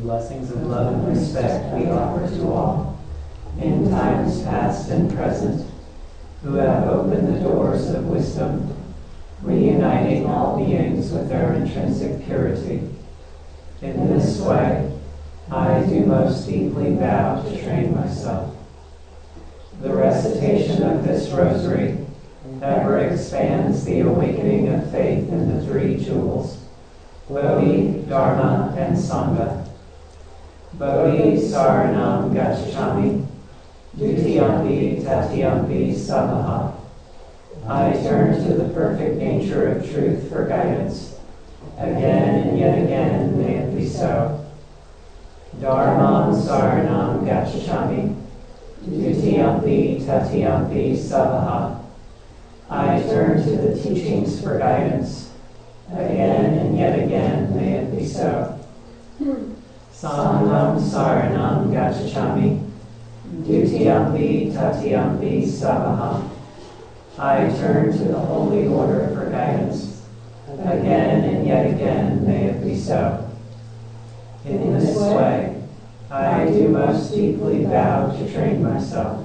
blessings of love and respect we offer to all, in times past and present, who have opened the doors of wisdom, reuniting all beings with their intrinsic purity. In this way, I do most deeply vow to train myself. The recitation of this rosary ever expands the awakening of faith in the three jewels, Bodhi, Dharma, and Sangha. Bodhi saranam gacchami, dutiyampi tatiyampi samaha. I turn to the perfect nature of truth for guidance. Again and yet again may it be so. Dharmam saranam gacchami, dutiyampi tatiyampi samaha. I turn to the teachings for guidance. Again and yet again may it be so. Sangham saranam gacchami, dutiyampi tatiyampi samaha. I turn to the holy order for guidance. Again and yet again may it be so. In this way, I do most deeply vow to train myself.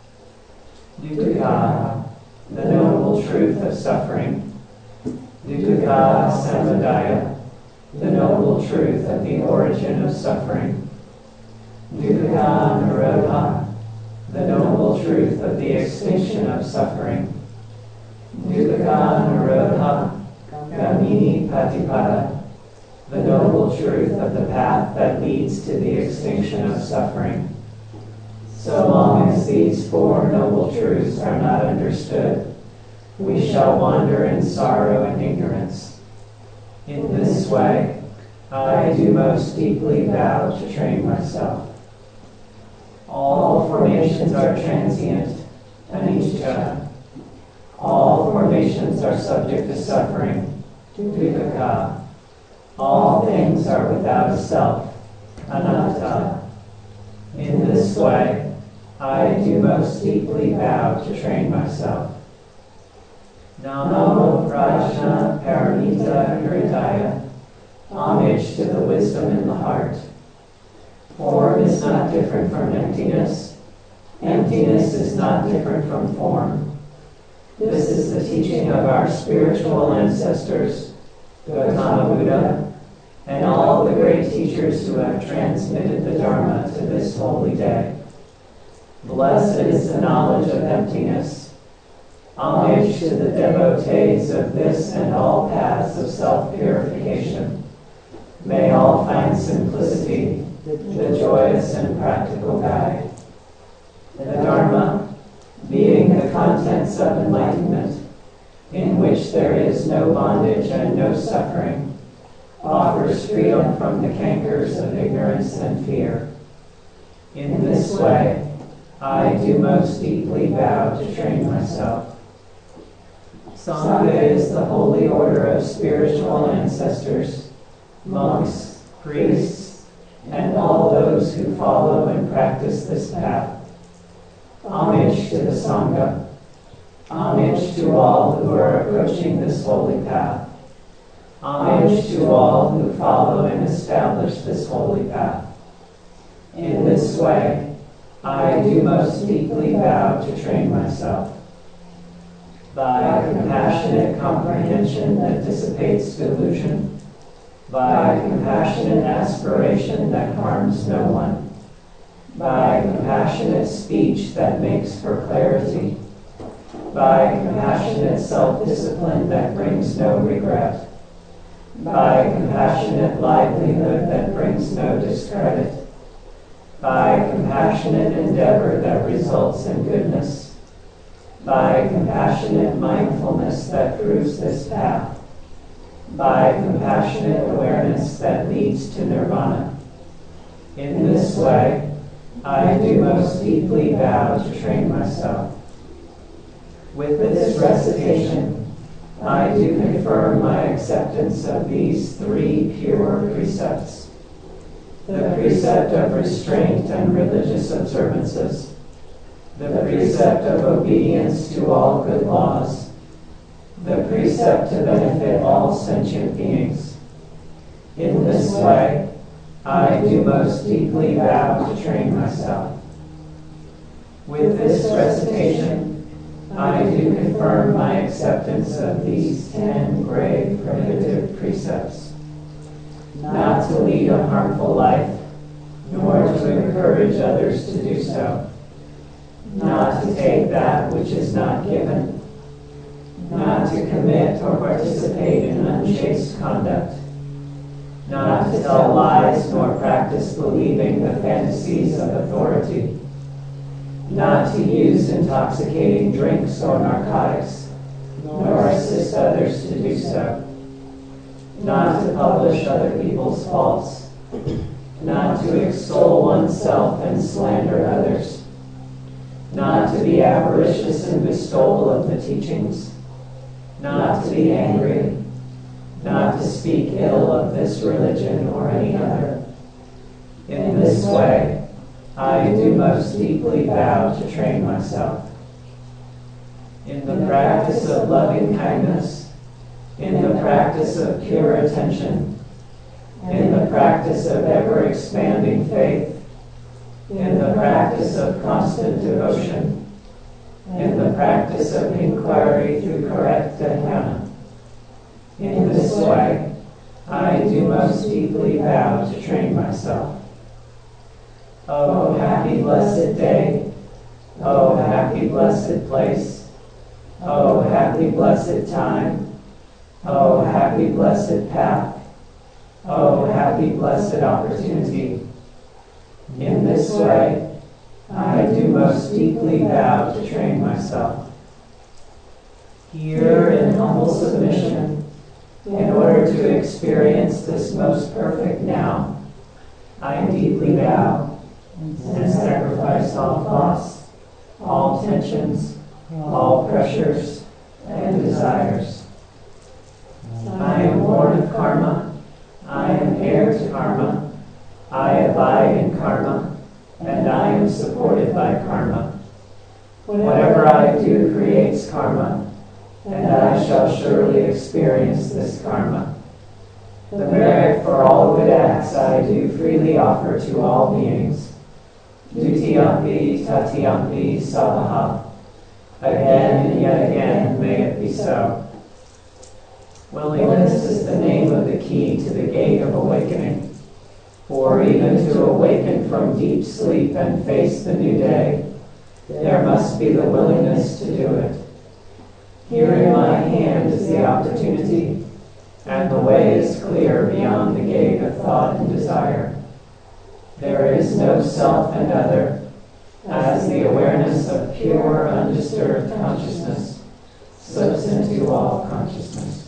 Dukkha, the noble truth of suffering. Dukkha samudaya, the noble truth of the origin of suffering. Dukkha nirodha, the noble truth of the extinction of suffering. Dukkha nirodha gamini patipada, the noble truth of the path that leads to the extinction of suffering. So long as these four noble truths are not understood, we shall wander in sorrow and ignorance. In this way, I do most deeply vow to train myself. All formations are transient, anicca. All formations are subject to suffering, dukkha. All things are without a self, anatta. In this way, I do most deeply vow to train myself. Namo Prajna Paramita Hridaya, homage to the wisdom in the heart. Form is not different from emptiness. Emptiness is not different from form. This is the teaching of our spiritual ancestors, Gautama Buddha, and all the great teachers who have transmitted the Dharma to this holy day. Blessed is the knowledge of emptiness. Homage to the devotees of this and all paths of self-purification. May all find simplicity, the joyous and practical guide. The Dharma, being the contents of enlightenment, in which there is no bondage and no suffering, offers freedom from the cankers of ignorance and fear. In this way, I do most deeply vow to train myself. Sangha is the holy order of spiritual ancestors, monks, priests, and all those who follow and practice this path. Homage to the Sangha. Homage to all who are approaching this holy path. Homage to all who follow and establish this holy path. In this way, I do most deeply vow to train myself. By compassionate comprehension that dissipates delusion, by compassionate aspiration that harms no one, by compassionate speech that makes for clarity, by compassionate self-discipline that brings no regret, by compassionate livelihood that brings no discredit, by compassionate endeavor that results in goodness, by compassionate mindfulness that proves this path, by compassionate awareness that leads to nirvana. In this way, I do most deeply vow to train myself. With this recitation, I do confirm my acceptance of these three pure precepts. The precept of restraint and religious observances, the precept of obedience to all good laws, the precept to benefit all sentient beings. In this way, I do most deeply vow to train myself. With this recitation, I do confirm my acceptance of these 10 grave prohibitive precepts. Not to lead a harmful life, nor to encourage others to do so. Not to take that which is not given. Not to commit or participate in unchaste conduct. Not to tell lies nor practice believing the fantasies of authority. Not to use intoxicating drinks or narcotics, nor assist others to do so. Not to publish other people's faults. Not to extol oneself and slander others. Not to be avaricious in bestowal of the teachings. Not to be angry. Not to speak ill of this religion or any other. In this way, I do most deeply vow to train myself. In the practice of loving kindness, in the practice of pure attention, in the practice of ever-expanding faith, in the practice of constant devotion, in the practice of inquiry through correct dhyana. In this way, I do most deeply vow to train myself. Oh, happy blessed day. Oh, happy blessed place. Oh, happy blessed time. Oh, happy blessed path. Oh, happy blessed opportunity. In this way, I do most deeply vow to train myself. Here in humble submission, in order to experience this most perfect now, I deeply vow and sacrifice all thoughts, all tensions, all pressures and desires. I am born of karma. I am heir to karma. I abide in karma, and I am supported by karma. Whatever I do creates karma, and I shall surely experience this karma. The merit for all good acts I do freely offer to all beings. Dutiyampi tatiyampi sabaha. Again and yet again may it be so. Willingness is the name of the key to the gate of awakening. For even to awaken from deep sleep and face the new day, there must be the willingness to do it. Here in my hand is the opportunity, and the way is clear beyond the gate of thought and desire. There is no self and other, as the awareness of pure, undisturbed consciousness slips into all consciousness.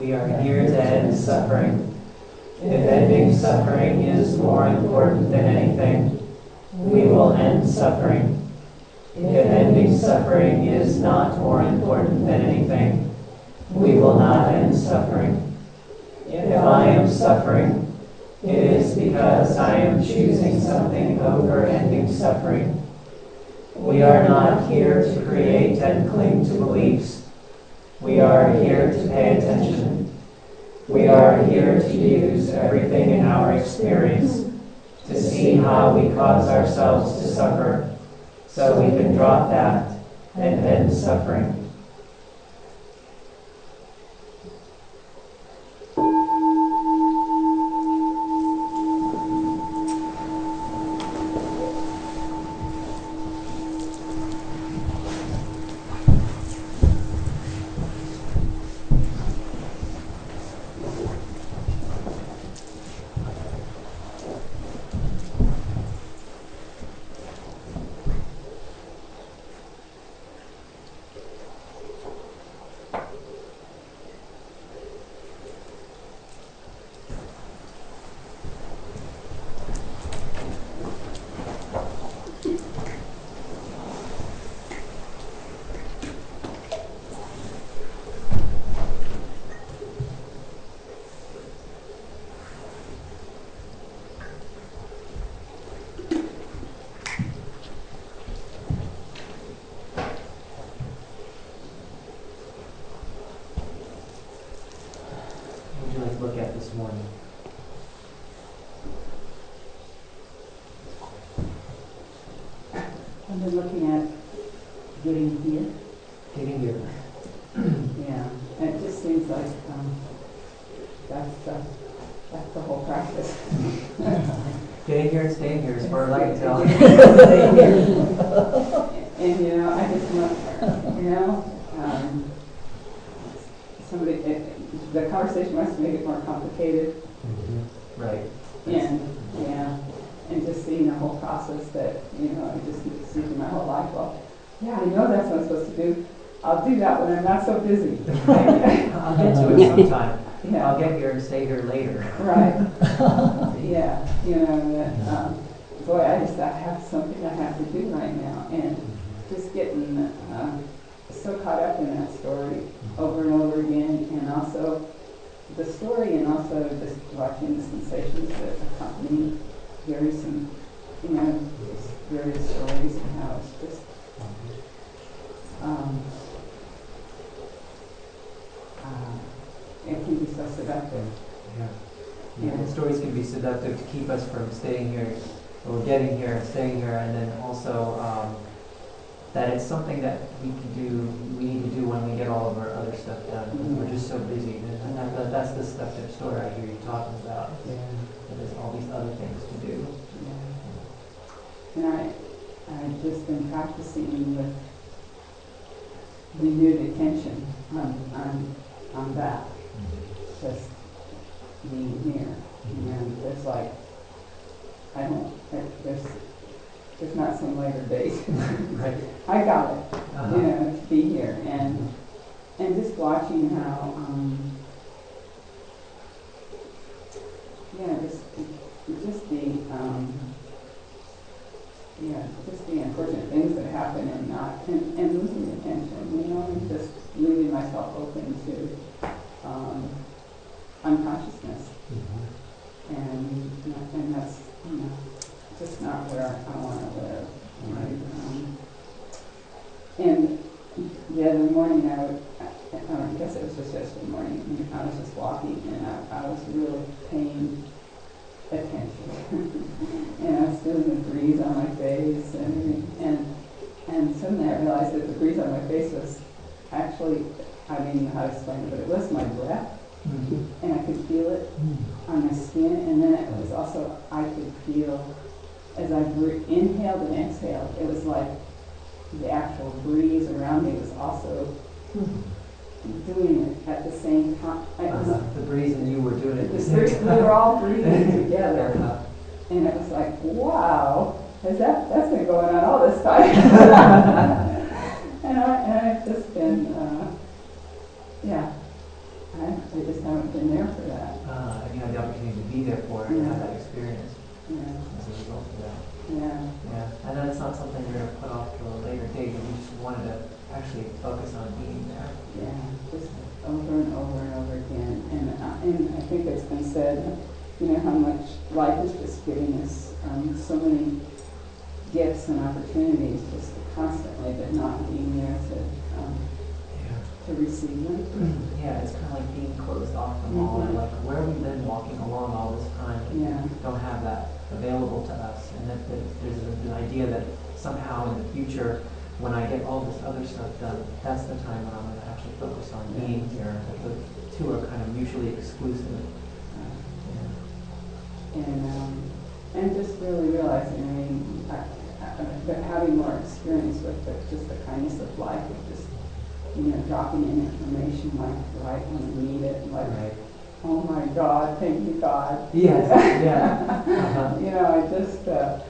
We are here to end suffering. If ending suffering is more important than anything, we will end suffering. If ending suffering is not more important than anything, we will not end suffering. If I am suffering, it is because I am choosing something over ending suffering. We are not here to create and cling to beliefs. We are here to pay attention. We are here to use everything in our experience to see how we cause ourselves to suffer, so we can drop that and end suffering. Look at this morning. I've been looking at getting here. Getting here. Yeah, and it just seems like that's the whole practice. Getting here and staying here, as far as I can tell. And I just want, somebody. The conversation must make it more complicated. Mm-hmm. Right. And just seeing the whole process that, I just see through my whole life. Well, yeah, I know that's what I'm supposed to do. I'll do that when I'm not so busy. I'll get to it sometime. Yeah. I'll get here and stay here later. Right. Yeah. Boy, I have something I have to do right now. And just getting so caught up in that story over and over again, and also the story, and also just watching the sensations that accompany various stories, and how it's just it can be so seductive. Yeah. And stories can be seductive to keep us from staying here, or getting here and staying here, and then also that it's something that we need to do when we get all of our other stuff done. Mm-hmm. We're just so busy. And that's the seductive story I hear you talking about. Yeah. There's all these other things to do. Yeah. And I've just been practicing with renewed attention on that. Mm-hmm. Just being here. And there's there's not some later days. Right. I got it, to be here, and just watching how, just the unfortunate things that happen, and losing attention, and just leaving myself open to unconsciousness, and that's just not where I want to live. Right. And the other morning, I guess it was just yesterday morning, I was just walking, and I was really paying attention. And I was feeling the breeze on my face, and suddenly I realized that the breeze on my face was actually, I don't even know how to explain it, but it was my breath. Mm-hmm. And I could feel it on my skin, and then it was also, I could feel, as I inhaled and exhaled, it was like the actual breeze around me was also doing it at the same time. The breeze and you were doing it at the same time. We were all breathing together. And it was like, wow, that's been going on all this time. And I've just been, I just haven't been there for that. And you had the opportunity to be there for it and have that experience Yeah. as a result of that. Yeah. Yeah, and that's not something you're going to put off to a later date. You just wanted to actually focus on being there. Yeah, just over and over and over again. And I think it's been said, you know, how much life is just giving us so many gifts and opportunities just constantly, but not being there to receive them. Yeah, it's kind of like being closed off from all that. Like, where we've been walking along all this time, Yeah. don't have that available to us. And that there's an idea that somehow in the future, when I get all this other stuff done, that's the time when I'm going to actually focus on being here. That the two are kind of mutually exclusive. And just really realizing, I mean, having more experience with just the kindness of life, of just, you know, dropping in information like right when we need it, like, Right. oh my God, thank you, God. Yes, yeah. You know, I just,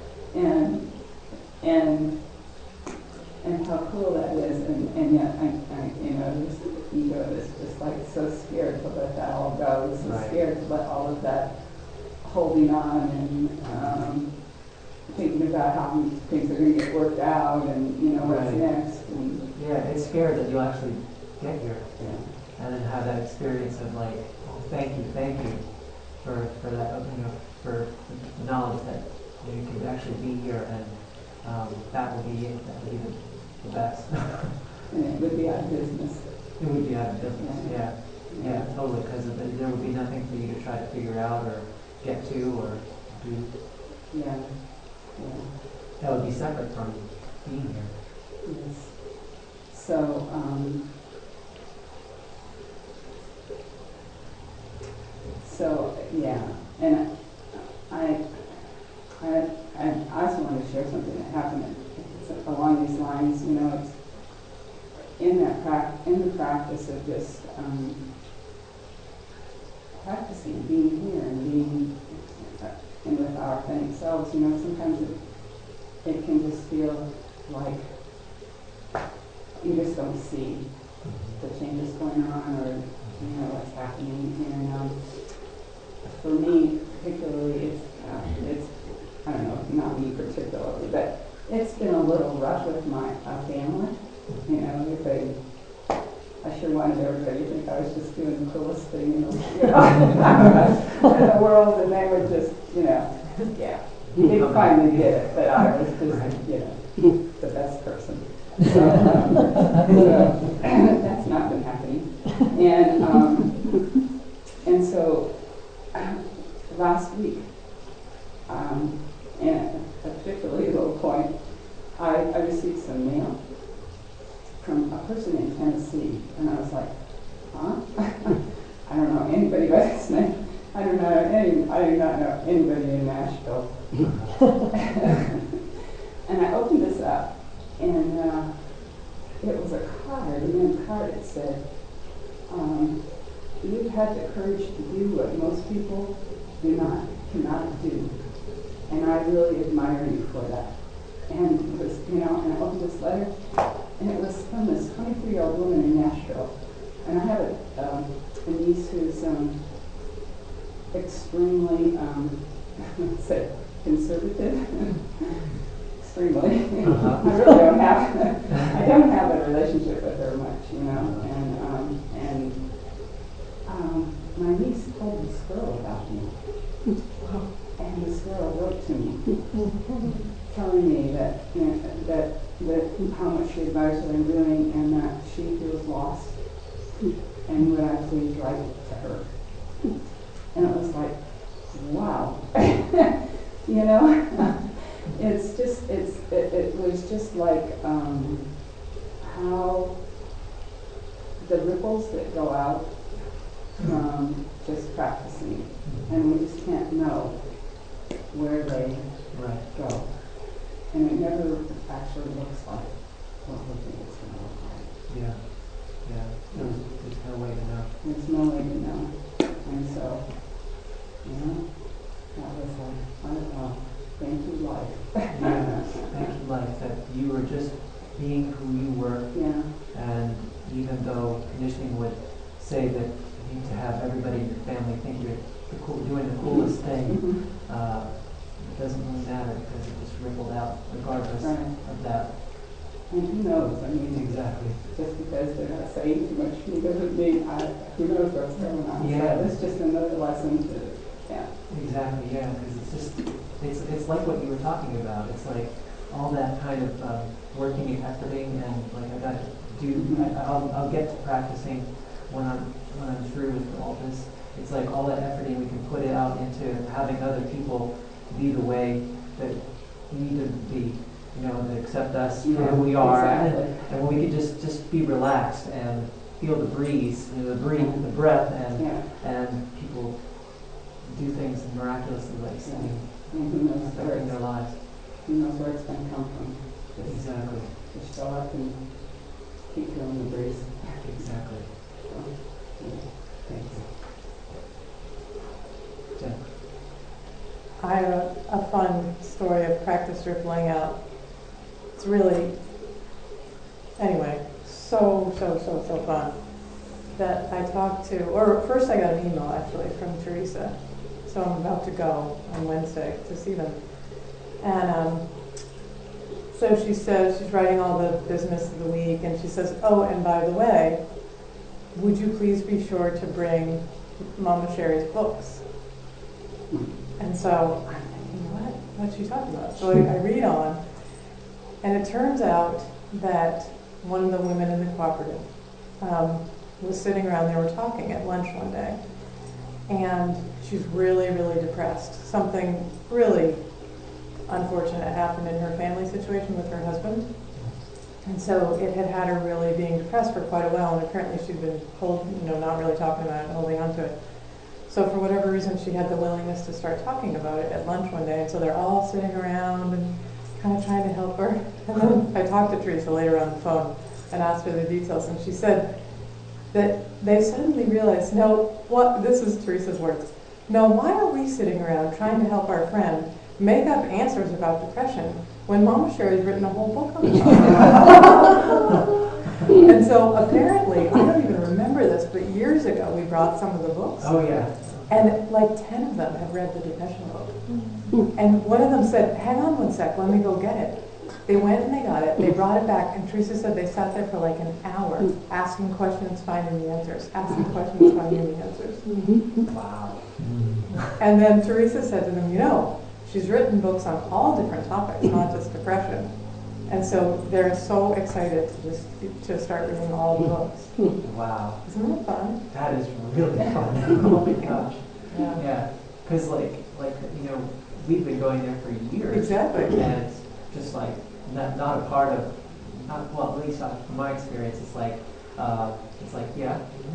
and how cool that is, and yet, I you know, this ego is just like so scared to let that all go, so Right. scared to let all of that holding on and thinking about how things are going to get worked out and, you know, what's Right. next. And, Yeah, it's scared that you'll actually get here yeah. and then have that experience of like, oh, thank you for that opening up, for the knowledge that you can actually be here and that will be it, that will be the best. And it would be out of business. It would be out of business, yeah, totally, because there would be nothing for you to try to figure out or get to or do. Yeah. That would be separate from being here. Yes. So, yeah, and I also want to share something that happened along these lines. You know, it's in the practice of just practicing being here and being and with our authentic selves. You know, sometimes it can just feel like you just don't see the changes going on or, you know, what's happening. And for me particularly, it's I don't know, not me particularly, but it's been a little rough with my family. You know, I sure wanted everybody to think I was just doing the coolest thing in the world, and they were just, you know, yeah. They finally did it, but I was just, you know, the best person. So, that's not been happening. And so last week, and a particularly low point, I received some mail from a person in Tennessee, and I was like, huh? I don't know anybody by this name. I do not know anybody in Nashville. And I opened this up, and it was a card, and in the card it said, you've had the courage to do what most people cannot do. And I really admire you for that. And it was, you know, and I opened this letter, and it was from this 23-year-old woman in Nashville. And I have a niece who's extremely, let's say, conservative. Extremely. I really don't have a relationship with her much, you know. And my niece told this girl about me. And this girl wrote to me, telling me that, you know, that how much she admires what I'm doing and that she feels lost, and would I please write to her. And it was like, wow. You know, it was just like how the ripples that go out from just practicing, and we just can't know where they go. And it never actually looks like what we think it's going to look like. Yeah. There's no way to know. There's no way to know. And so, you know, that was like, thank you, life. Yeah. Thank you, life, that you were just being who you were. Yeah. And even though conditioning would say that you need doing the coolest thing. It doesn't really matter because it just rippled out regardless of that. And who knows? I mean, Exactly. just because they're not saying too much to me doesn't mean who knows what's going on. Yeah. So it's just another lesson to, Exactly, yeah, because it's like what you were talking about. It's like all that kind of working and efforting, and like I got to do. I'll get to practicing when I'm through with all this. It's like all that efforting we can put it out into having other people be the way that we need to be. You know, that accept us for who we are, exactly. and when we could just be relaxed and feel the breeze, the breath, and people do things in miraculous ways. I mean, and who knows affecting their lives. Who knows where it's going to come from? Exactly. Just show up and keep feeling the breeze. Exactly. So, Thank you. Jen. I have a fun story of practice rippling out. It's really, anyway, so fun that I talked to, or first I got an email actually from Teresa. So I'm about to go on Wednesday to see them. And so she says, she's writing all the business of the week, and she says, oh, and by the way, would you please be sure to bring Mama Sherry's books? And so I'm thinking, what's she talking about? So I read on, and it turns out that one of the women in the cooperative was sitting around, they were talking at lunch one day, and she's really, really depressed. Something really unfortunate happened in her family situation with her husband. And so it had her really being depressed for quite a while, and apparently she'd been not really talking about it, holding on to it. So for whatever reason, she had the willingness to start talking about it at lunch one day, and so they're all sitting around and kind of trying to help her. And then I talked to Teresa later on the phone and asked her the details, and she said that they suddenly realized, this is Teresa's words, why are we sitting around trying to help our friend make up answers about depression when Mama Sherry's written a whole book on the topic? And so apparently, I don't even remember this, but years ago we brought some of the books. Oh yeah. And like 10 of them have read the depression book. And one of them said, hang on one sec, let me go get it. They went and they got it, they brought it back, and Teresa said they sat there for like an hour asking questions, finding the answers, asking questions, finding the answers. Wow. And then Teresa said to them, she's written books on all different topics, not just depression. And so they're so excited to start reading all the books. Wow. Isn't that fun? That is really fun. Oh my gosh. Yeah. Yeah. Because we've been going there for years. Exactly. And it's just like not a part of, at least from my experience, it's like yeah.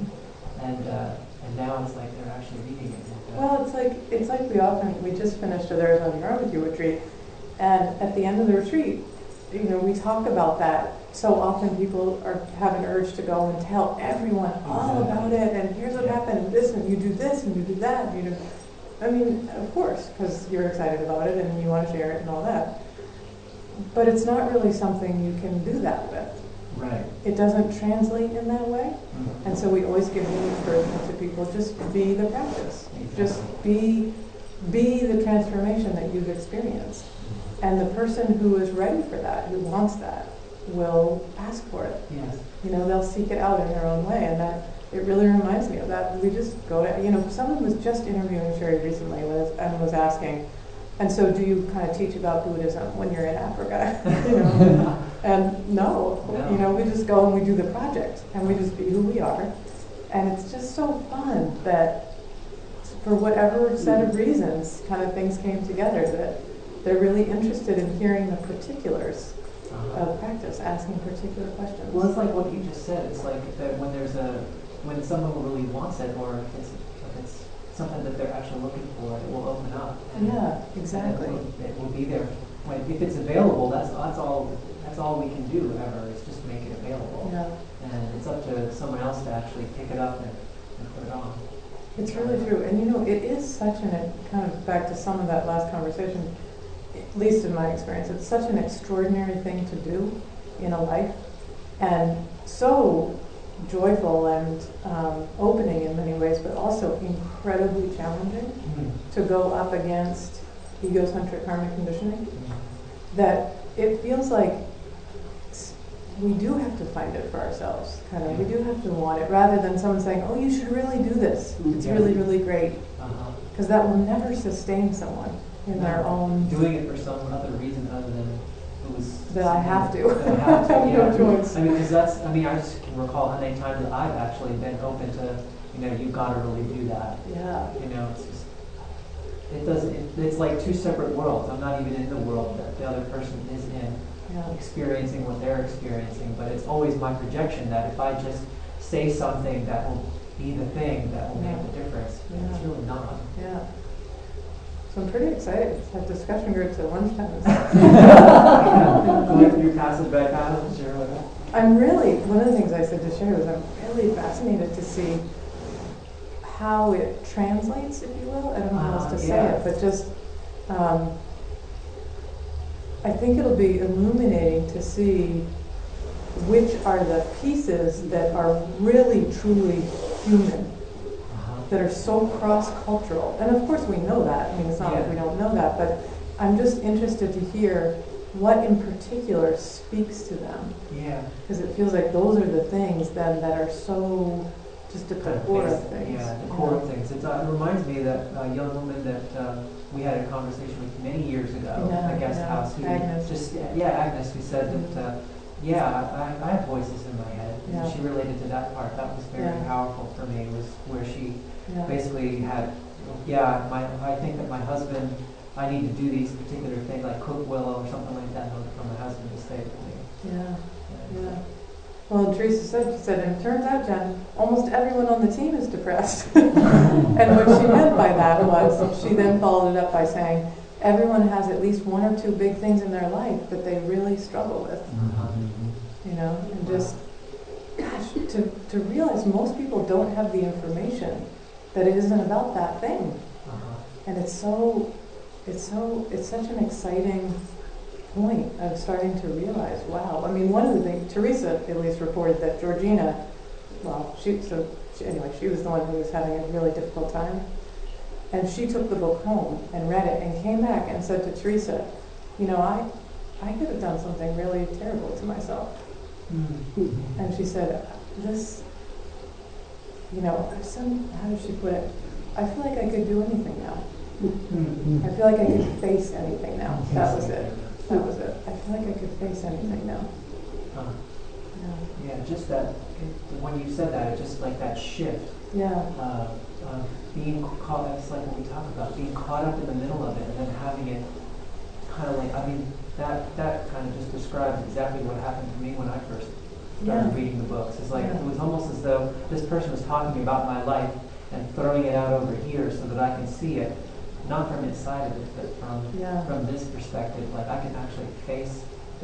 And now it's like they're actually reading it. Well, it's like we just finished a There's Nothing Wrong With You retreat, and at the end of the retreat, we talk about that. So often people have an urge to go and tell everyone all about it, and here's what happened, and this, and you do this, and you do that, and you do. I mean, of course, because you're excited about it and you want to share it and all that. But it's not really something you can do that with. Right. It doesn't translate in that way. Mm-hmm. And so we always give the encouragement to people, just be the practice. Exactly. Just be the transformation that you've experienced. And the person who is ready for that, who wants that, will ask for it. Yes. They'll seek it out in their own way. And that it really reminds me of that. We just go to, someone was just interviewing Sherry recently and was asking, and so do you kind of teach about Buddhism when you're in Africa? And no. We just go and we do the project and we just be who we are. And it's just so fun that for whatever set of reasons, kind of things came together that they're really interested in hearing the particulars of practice, asking particular questions. Well, it's like what you just said. It's like that when someone really wants it, or if it's something that they're actually looking for, it will open up. Yeah, exactly. It will be there. If it's available, that's all we can do ever, is just make it available. Yeah. And it's up to someone else to actually pick it up and put it on. It's really true. And it is such kind of back to some of that last conversation, at least in my experience, it's such an extraordinary thing to do in a life. And so joyful and opening in many ways, but also incredibly challenging to go up against egocentric karmic conditioning, that it feels like we do have to find it for ourselves, kind of. We do have to want it, rather than someone saying, oh, you should really do this. It's really, really great. Because that will never sustain someone in their own... Doing it for some other reason other than that I have to. That I have to, yeah. No choice. I mean, because that's, I mean, I just can recall how many times that I've actually been open to, you know, you've got to really do that. Yeah. You know, it's just, it doesn't, it's like two separate worlds. I'm not even in the world that the other person is in, experiencing what they're experiencing, but it's always my projection that if I just say something that will be the thing that will make the difference, it's really not. Yeah. So I'm pretty excited to have discussion groups at lunchtime. Going through passive back passage or whatever. I'm really, one of the things I said to Sherry was I'm really fascinated to see how it translates, if you will. I don't know how else to say it, but just I think it'll be illuminating to see which are the pieces that are really, truly human, that are so cross-cultural. And of course we know that. I mean, it's not like we don't know that, but I'm just interested to hear what in particular speaks to them. Yeah. Because it feels like those are the things then that are so just at the core of things. Yeah, the core of things. It reminds me of that young woman that we had a conversation with many years ago at Guest House. Who Agnes. Agnes, who said that, I have voices in my head. Yeah. And she related to that part. That was very powerful for me, was where she basically had, I think that my husband, I need to do these particular things, like cook Willow or something like that, for my husband to stay with me. Yeah. Well, and Teresa said, and it turns out, Jen, almost everyone on the team is depressed. And what she meant by that was, she then followed it up by saying, everyone has at least one or two big things in their life that they really struggle with. You know, and just, gosh, to realize most people don't have the information that it isn't about that thing. And it's such an exciting point of starting to realize, wow. I mean, one of the things, Teresa at least reported that Georgina, well, she was the one who was having a really difficult time. And she took the book home and read it and came back and said to Teresa, you know, I could have done something really terrible to myself. And she said, this, you know, how did she put it? I feel like I could do anything now. I feel like I could face anything now. That was it. I feel like I could face anything now. Yeah, just that, when you said that, it's just like that shift. Being caught, it's like what we talk about, being caught up in the middle of it and then having it kind of like, I mean, that kind of just describes exactly what happened to me when I first started reading the books. It's like, it was almost as though this person was talking about my life and throwing it out over here so that I can see it, not from inside of it, but from this perspective, like I can actually face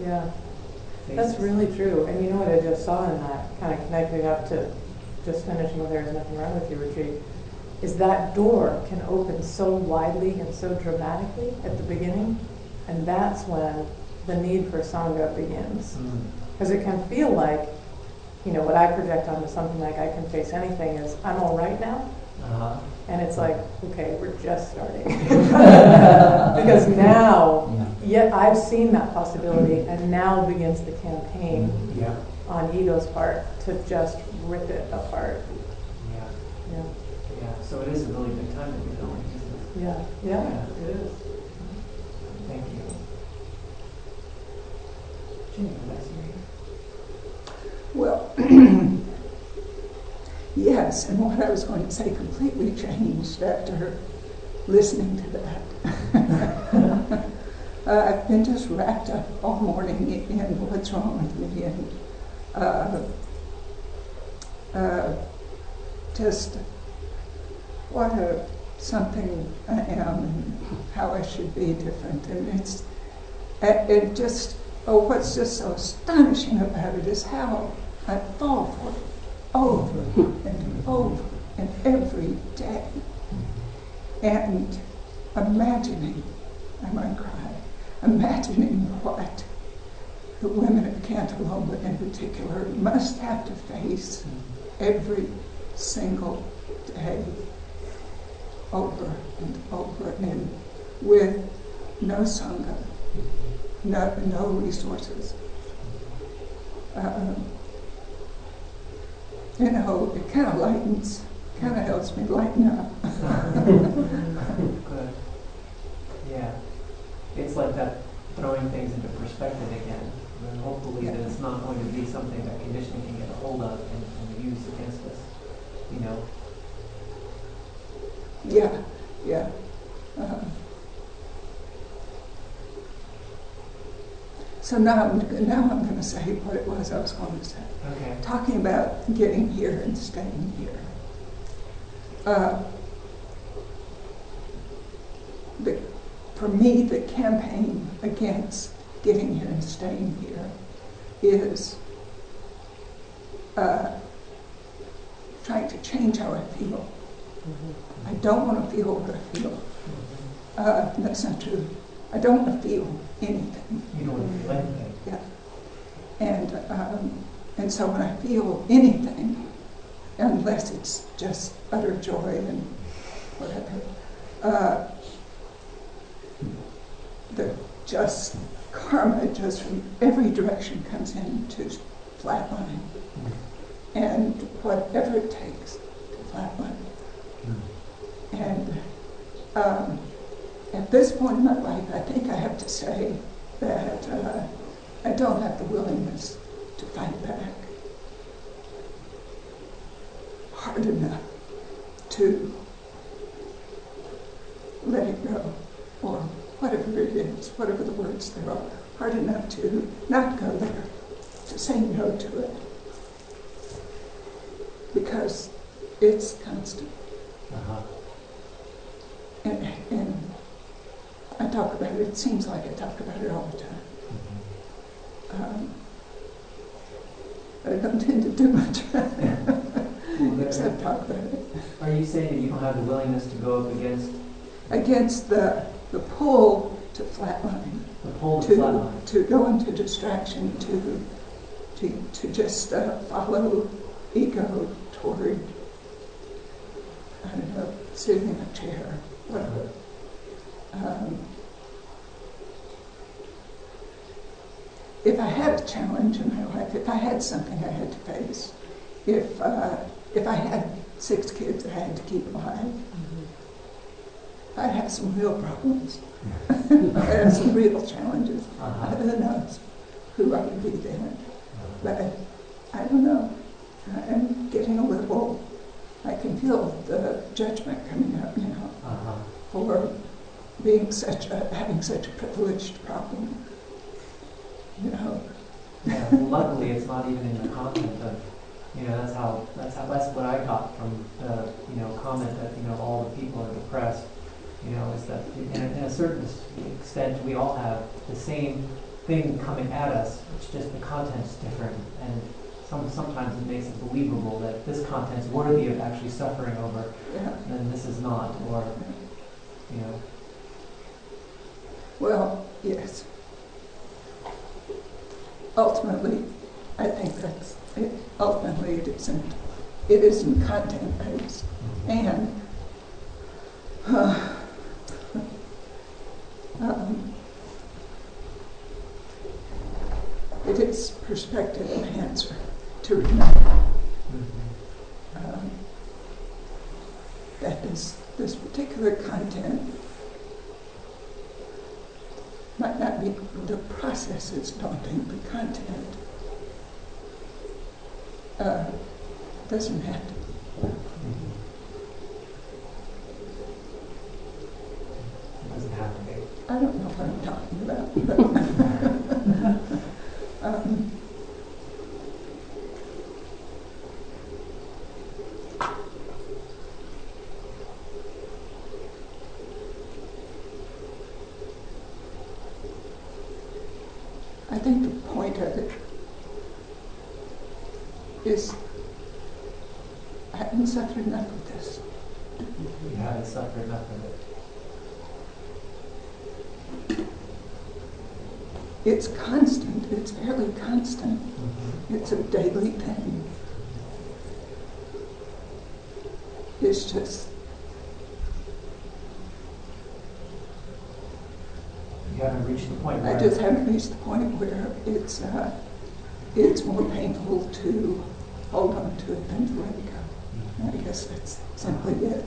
That's really true. And you know what I just saw in that, kind of connecting up to just finishing with There's Nothing Wrong With You retreat, is that door can open so widely and so dramatically at the beginning, and that's when the need for Sangha begins. Because it can feel like, you know, what I project onto something like I can face anything is, I'm all right now. And it's like, okay, we're just starting. Because now, I've seen that possibility, and now begins the campaign on ego's part to just rip it apart. So it is a really good time to be going, isn't it? Yeah, it is. Thank you. Ginny, that's you. Well, yes, and what I was going to say completely changed after listening to that. I've been just wrapped up all morning in what's wrong with me, and just what something I am and how I should be different. And it just, what's just so astonishing about it is how I fall for it over and over and every day. And imagining, I might cry, imagining what the women at Cantaloma in particular must have to face every single day over and over and with no sangha, no resources. It kind of lightens, kind of helps me lighten up. Good. Yeah. It's like that, throwing things into perspective again. And hopefully that it's not going to be something that conditioning can get a hold of and use against us. You know? Yeah. So now I'm going to say what it was I was going to say. Okay. Talking about getting here and staying here. For me, the campaign against getting here and staying here is trying to change how I feel. Mm-hmm. I don't want to feel what I feel. That's not true. I don't want to feel anything. You don't want to feel anything. Yeah. And so when I feel anything, unless it's just utter joy and whatever, the just karma just from every direction comes in to flatline. And whatever it takes to flatline. And at this point in my life, I think I have to say that I don't have the willingness to fight back hard enough to let it go, or whatever it is, whatever the words there are, hard enough to not go there, to say no to it, because it's constant. Uh-huh. And I talk about it, it seems like I talk about it all the time. I don't tend to do much except talk about it. Are you saying that you don't have the willingness to go up against The pull to flatline, the pull to flatline? to go into distraction, to just follow ego toward, I don't know, sitting in a chair, whatever. If I had a challenge in my life, if I had something I had to face, if I had 6 kids I had to keep alive, I'd have some real problems. I'd have some real challenges. Who knows who I would be then? But I don't know. I'm getting a little, I can feel the judgment coming up now for being having such a privileged problem. Yeah, luckily it's not even in the content of, that's what I got from the, comment that, all the people are depressed, is that in a certain extent we all have the same thing coming at us, it's just the content's different, and sometimes it makes it believable that this content's worthy of actually suffering over, and this is not, or, Well, yes. Ultimately, I think that's it. Ultimately, it isn't content-based. And it is perspective enhancer to remember that this particular content might not be, the process is daunting, the content doesn't have to be. it doesn't have to be. I don't know what I'm talking about, but I think the point of it is I haven't suffered enough of this. You haven't suffered enough of it. it's constant. It's fairly constant. It's a daily thing. It's just, You haven't reached the point I where just haven't reached the point where it's more painful to hold on to it than to let it go. I guess that's simply it.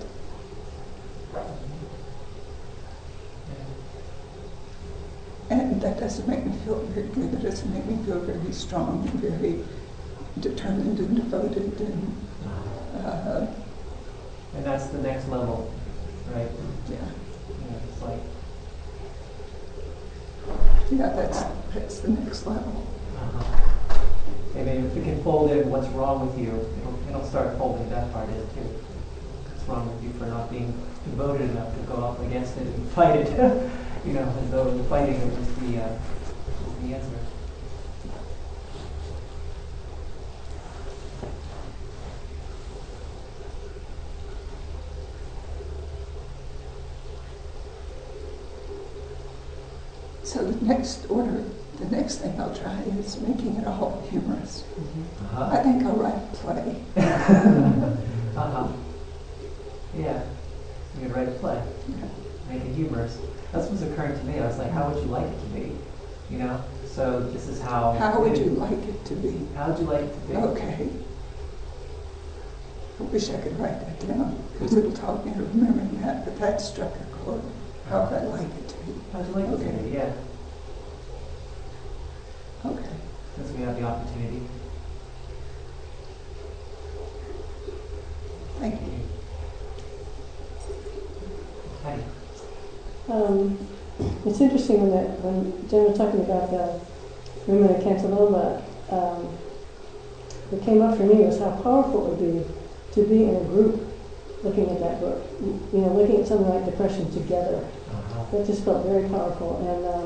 And that doesn't make me feel very good. That doesn't make me feel very strong and very determined and devoted. And that's the next level, right? Yeah, It's like, that's the next level. and then if we can fold in what's wrong with you, it'll start folding that part in too. What's wrong with you for not being devoted enough to go up against it and fight it, as though the fighting was the answer. So the next thing I'll try is making it all humorous. I think I'll write a play. Yeah. You could write a play. Yeah. Make it humorous. That's what's occurring to me. I was like, how would you like it to be? So this is how. How would you like it to be? How would you like it to be? Okay. I wish I could write that down, because it'll talk me to remembering that, but that struck a chord. How would I like it to be? How'd you like it to be? Yeah. Okay. Since we have the opportunity. Thank you. Patty. It's interesting when Jen was talking about the women at Cantaloma, what came up for me was how powerful it would be to be in a group looking at that book. Looking at something like depression together. That just felt very powerful,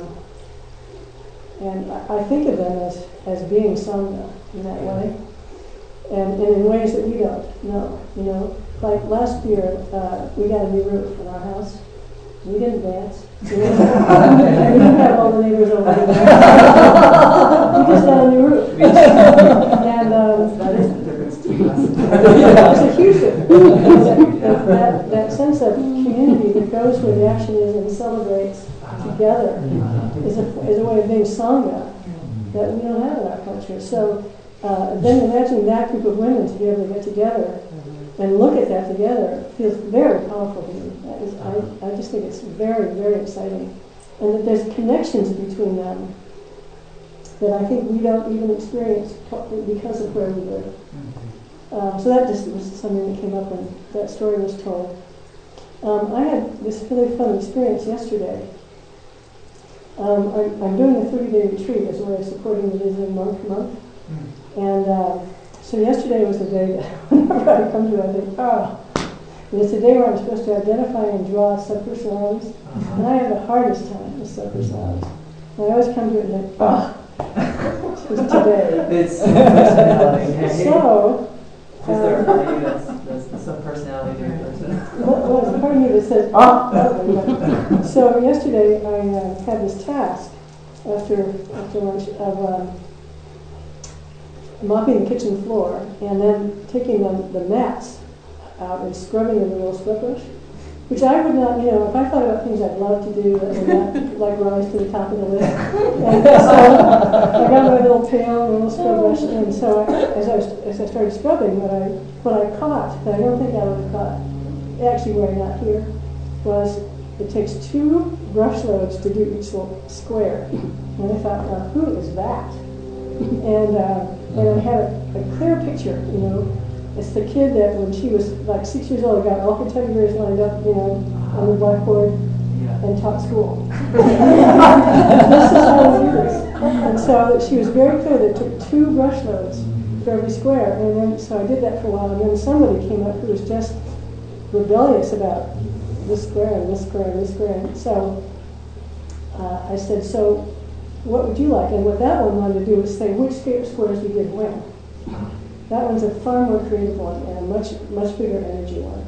and I think of them as being Sangha in that way, and in ways that we don't know. Like last year, we got a new roof in our house. We didn't dance. We didn't have all the neighbors over there. We just got a new roof. And that is the difference between us. it's a huge difference. That sense of community that goes where the action is and celebrates together is a way of being Sangha that we don't have in our culture. So then imagining that group of women to be able to get together and look at that together feels very powerful to me. I just think it's very, very exciting. And that there's connections between them that I think we don't even experience because of where we live. So that just was something that came up when that story was told. I had this really fun experience yesterday. I'm doing a 30-day retreat as a way of supporting the Visiting Monk Month. And so yesterday was the day that whenever I come to it, I think, and it's a day where I'm supposed to identify and draw subpersonalities. And I have the hardest time with subpersonalities. And I always come to it and think, it was today. It's personality. So, is there a part of you that's some personality to a person? well, there's a part of me that says, So yesterday I had this task after lunch of mopping the kitchen floor and then taking the mats out and scrubbing them with a little scrub brush, which I would not, if I thought about things I'd love to do that would not like rise to the top of the list. And so I got my little pail and a little scrub brush, and so as I started scrubbing, what I caught that I don't think I would have caught, actually where I got here, was it takes 2 brush loads to do each little square. And I thought, now who is that? And I had a clear picture, It's the kid that when she was like 6 years old got all her teddy bears lined up, on the blackboard and taught school. This is how it is. And so she was very clear that it took 2 brush loads for every square. And then so I did that for a while, and then somebody came up who was just rebellious about this square and this square and this square. And so I said, so what would you like? And what that one wanted to do was say which squares we did when. That one's a far more creative one and a much bigger energy one.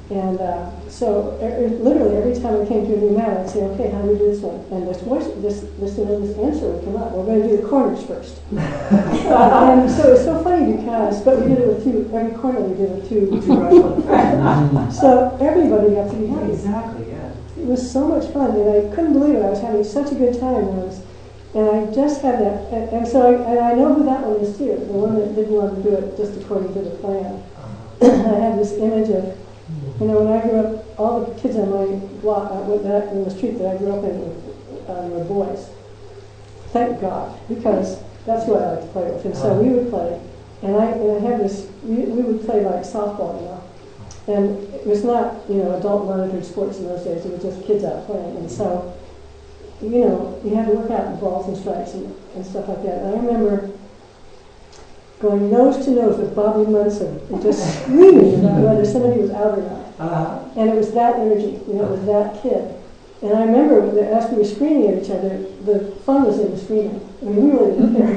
And so literally every time I came to a new mat, I'd say, okay, how do we do this one? And this answer would come up. We're going to do the corners first. And so it's so funny because, but we did it with every corner we did with two wrestlers. So everybody got to be happy. Exactly, yeah. It was so much fun, and I couldn't believe it. I was having such a good time. And I just had that, and so I know who that one is too, the one that didn't want to do it just according to the plan. I had this image of, you know, when I grew up, all the kids on my block, in the street that I grew up in were boys. Thank God, because that's who I like to play with. And so we would play, and I had this, we would play like softball, you know. And it was not, you know, adult monitored sports in those days, it was just kids out playing. And so, you know, you had to work out the balls and strikes and stuff like that. And I remember going nose to nose with Bobby Munson and just screaming about whether somebody was out or not. And it was that energy, you know, it was that kid. And I remember as we were screaming at each other, the fun was in the screaming. I mean, we really didn't care.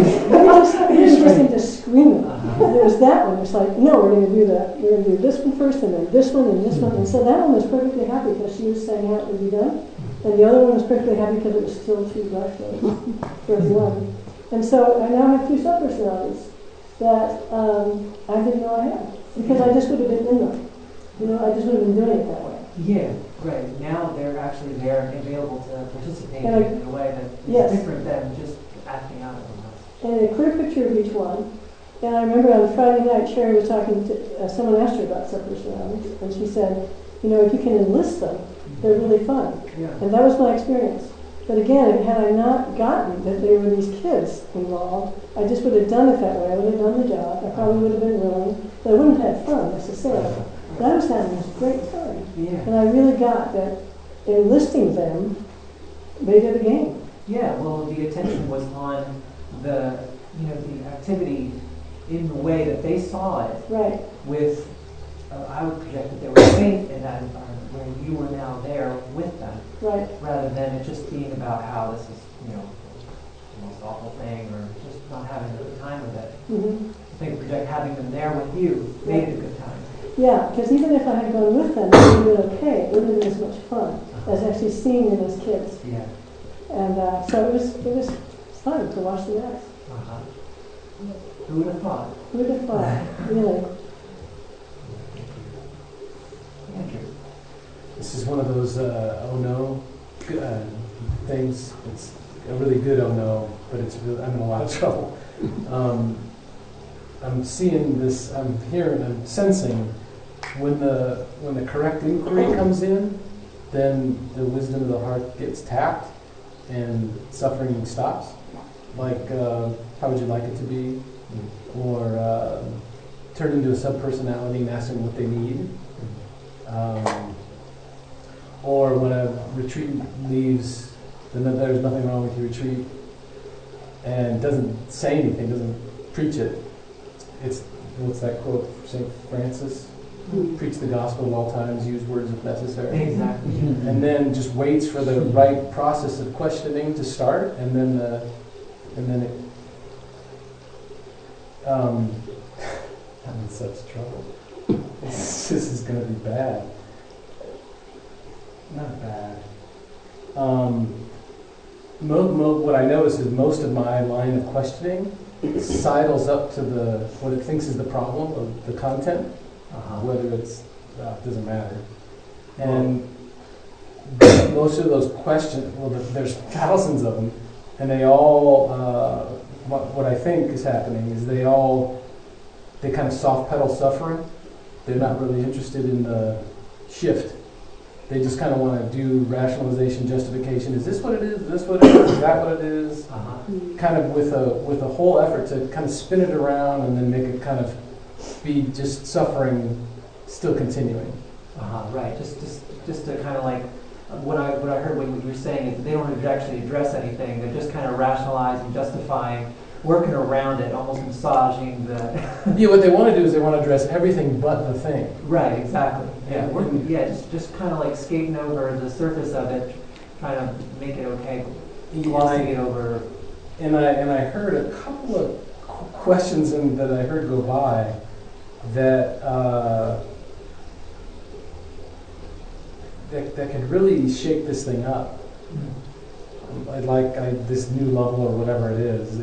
It was just into screaming. And there was that one. It's like, no, we're going to do that. We're going to do this one first, and then this one, and this one. And so that one was perfectly happy because she was saying how it would be done. And the other one was perfectly happy because it was still too rushed for everyone. And so I now have two sub-personalities that I didn't know I had. Because I just would have been in them. You know, I just would have been doing it that way. Yeah, right. Now they're actually there and available to participate And in a way that is yes. different than just acting out of them. And a clear picture of each one. And I remember on Friday night, Sherry was talking to, someone asked her about sub-personalities, and she said, you know, if you can enlist them, they're really fun. Yeah. And that was my experience. But again, had I not gotten that there were these kids involved, I just would have done it that way. I would have done the job. I probably would have been willing, but I wouldn't have had fun necessarily. But I was having this great time. Yeah. And I really got that enlisting them made it a game. Yeah, well, the attention was on the, you know, the activity in the way that they saw it. Right. With, I would project that they were safe in that environment where you were now there with them. Right. Rather than it just being about how this is, you know, the most awful thing or just not having a good time with it. Mm-hmm. I think project having them there with you made it a good time. Yeah, because even if I had gone with them, it would have been okay. It wouldn't have been as much fun as actually seeing them as kids. Yeah. And so it was fun to watch the match. Uh-huh. Who would have thought? Who would have thought? Really. Andrew. This is one of those oh no things. It's a really good oh no, but it's really, I'm in a lot of trouble. I'm seeing this. I'm hearing. I'm sensing when the correct inquiry comes in, then the wisdom of the heart gets tapped, and suffering stops. Like how would you like it to be, or turn into a sub-personality and ask them what they need. Or when a retreat leaves, then there's nothing wrong with your retreat, and doesn't say anything, doesn't preach it. It's, what's that quote from St. Francis? Preach the gospel at all times, use words if necessary. Exactly. And then just waits for the right process of questioning to start, and then it. I'm in such trouble. This is going to be bad. Not bad. What I notice is most of my line of questioning sidles up to what it thinks is the problem of the content, whether it's doesn't matter. And most of those questions, well, there's thousands of them, and they all. What I think is happening is they kind of soft pedal suffering. They're not really interested in the shift. They just kind of want to do rationalization, justification. Is this what it is? Is this what it is? Is that what it is? Kind of with a whole effort to kind of spin it around and then make it kind of be just suffering, still continuing. Right. Just to kind of like what I heard what you were saying is that they don't actually address anything. They're just kind of rationalizing, justifying, working around it, almost massaging the. Yeah, what they want to do is they want to address everything but the thing. Right. Exactly. Yeah. Just kind of like skating over the surface of it, trying to make it okay, glossing it over. And I heard a couple of questions that I heard go by that that could really shake this thing up. I'd like this new level or whatever it is.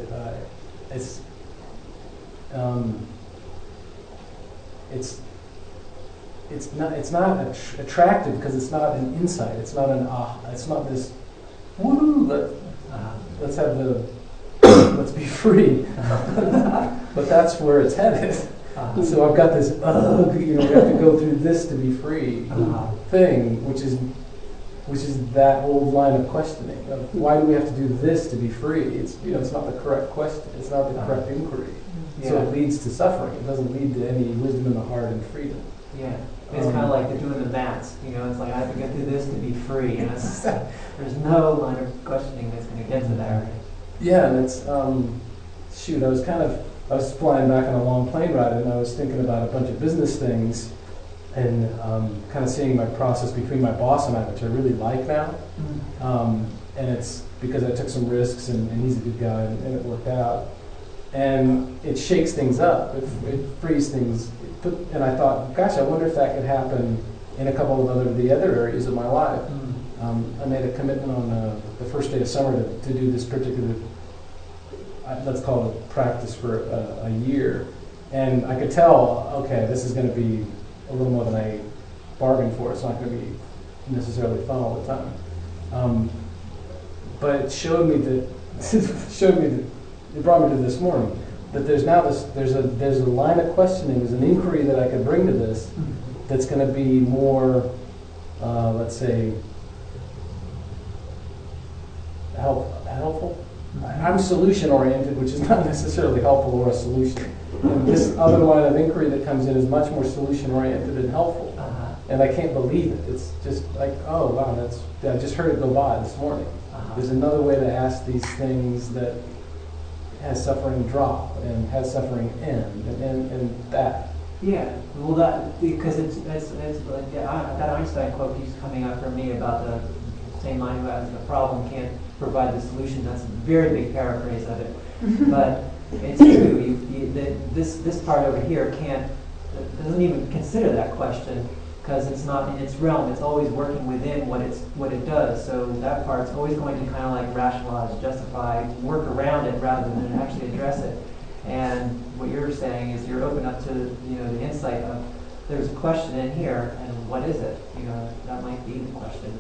It's not attractive because it's not an insight. It's not it's not this woohoo. Let's have let's be free. But that's where it's headed. So I've got this we have to go through this to be free thing, which is that old line of questioning of why do we have to do this to be free? It's it's not the correct question. It's not the correct inquiry. Yeah. So it leads to suffering. It doesn't lead to any wisdom in the heart and freedom. Yeah. It's kind of like they're doing the maths. It's like I have to get through this to be free, and there's no line of questioning that's going to get to that. Right? Yeah, and it's I was flying back on a long plane ride, and I was thinking about a bunch of business things, and kind of seeing my process between my boss and I, which I really like now. And it's because I took some risks, and he's a good guy, and it worked out. And it shakes things up. It frees things. And I thought, gosh, I wonder if that could happen in a couple of the other areas of my life. I made a commitment on the first day of summer to do this particular, let's call it practice for a year. And I could tell, okay, this is going to be a little more than I bargained for. It's not going to be necessarily fun all the time. But it showed me that, it brought me to this morning, that there's a line of questioning, there's an inquiry that I could bring to this that's going to be more, let's say, helpful. I'm solution-oriented, which is not necessarily helpful or a solution. And this other line of inquiry that comes in is much more solution-oriented and helpful. And I can't believe it. It's just like, oh, wow, I just heard it go by this morning. There's another way to ask these things that has suffering drop and has suffering end, and that. Yeah, well, because it's like that Einstein quote keeps coming up for me about the same line who has the problem can't provide the solution. That's a very big paraphrase of it, but it's true. This part over here doesn't even consider that question because it's not in its realm. It's always working within what it does. So that part's always going to kind of like rationalize, justify, work around it rather than actually address it. And what you're saying is you're open up to the insight of there's a question in here, and what is it? That might be the question.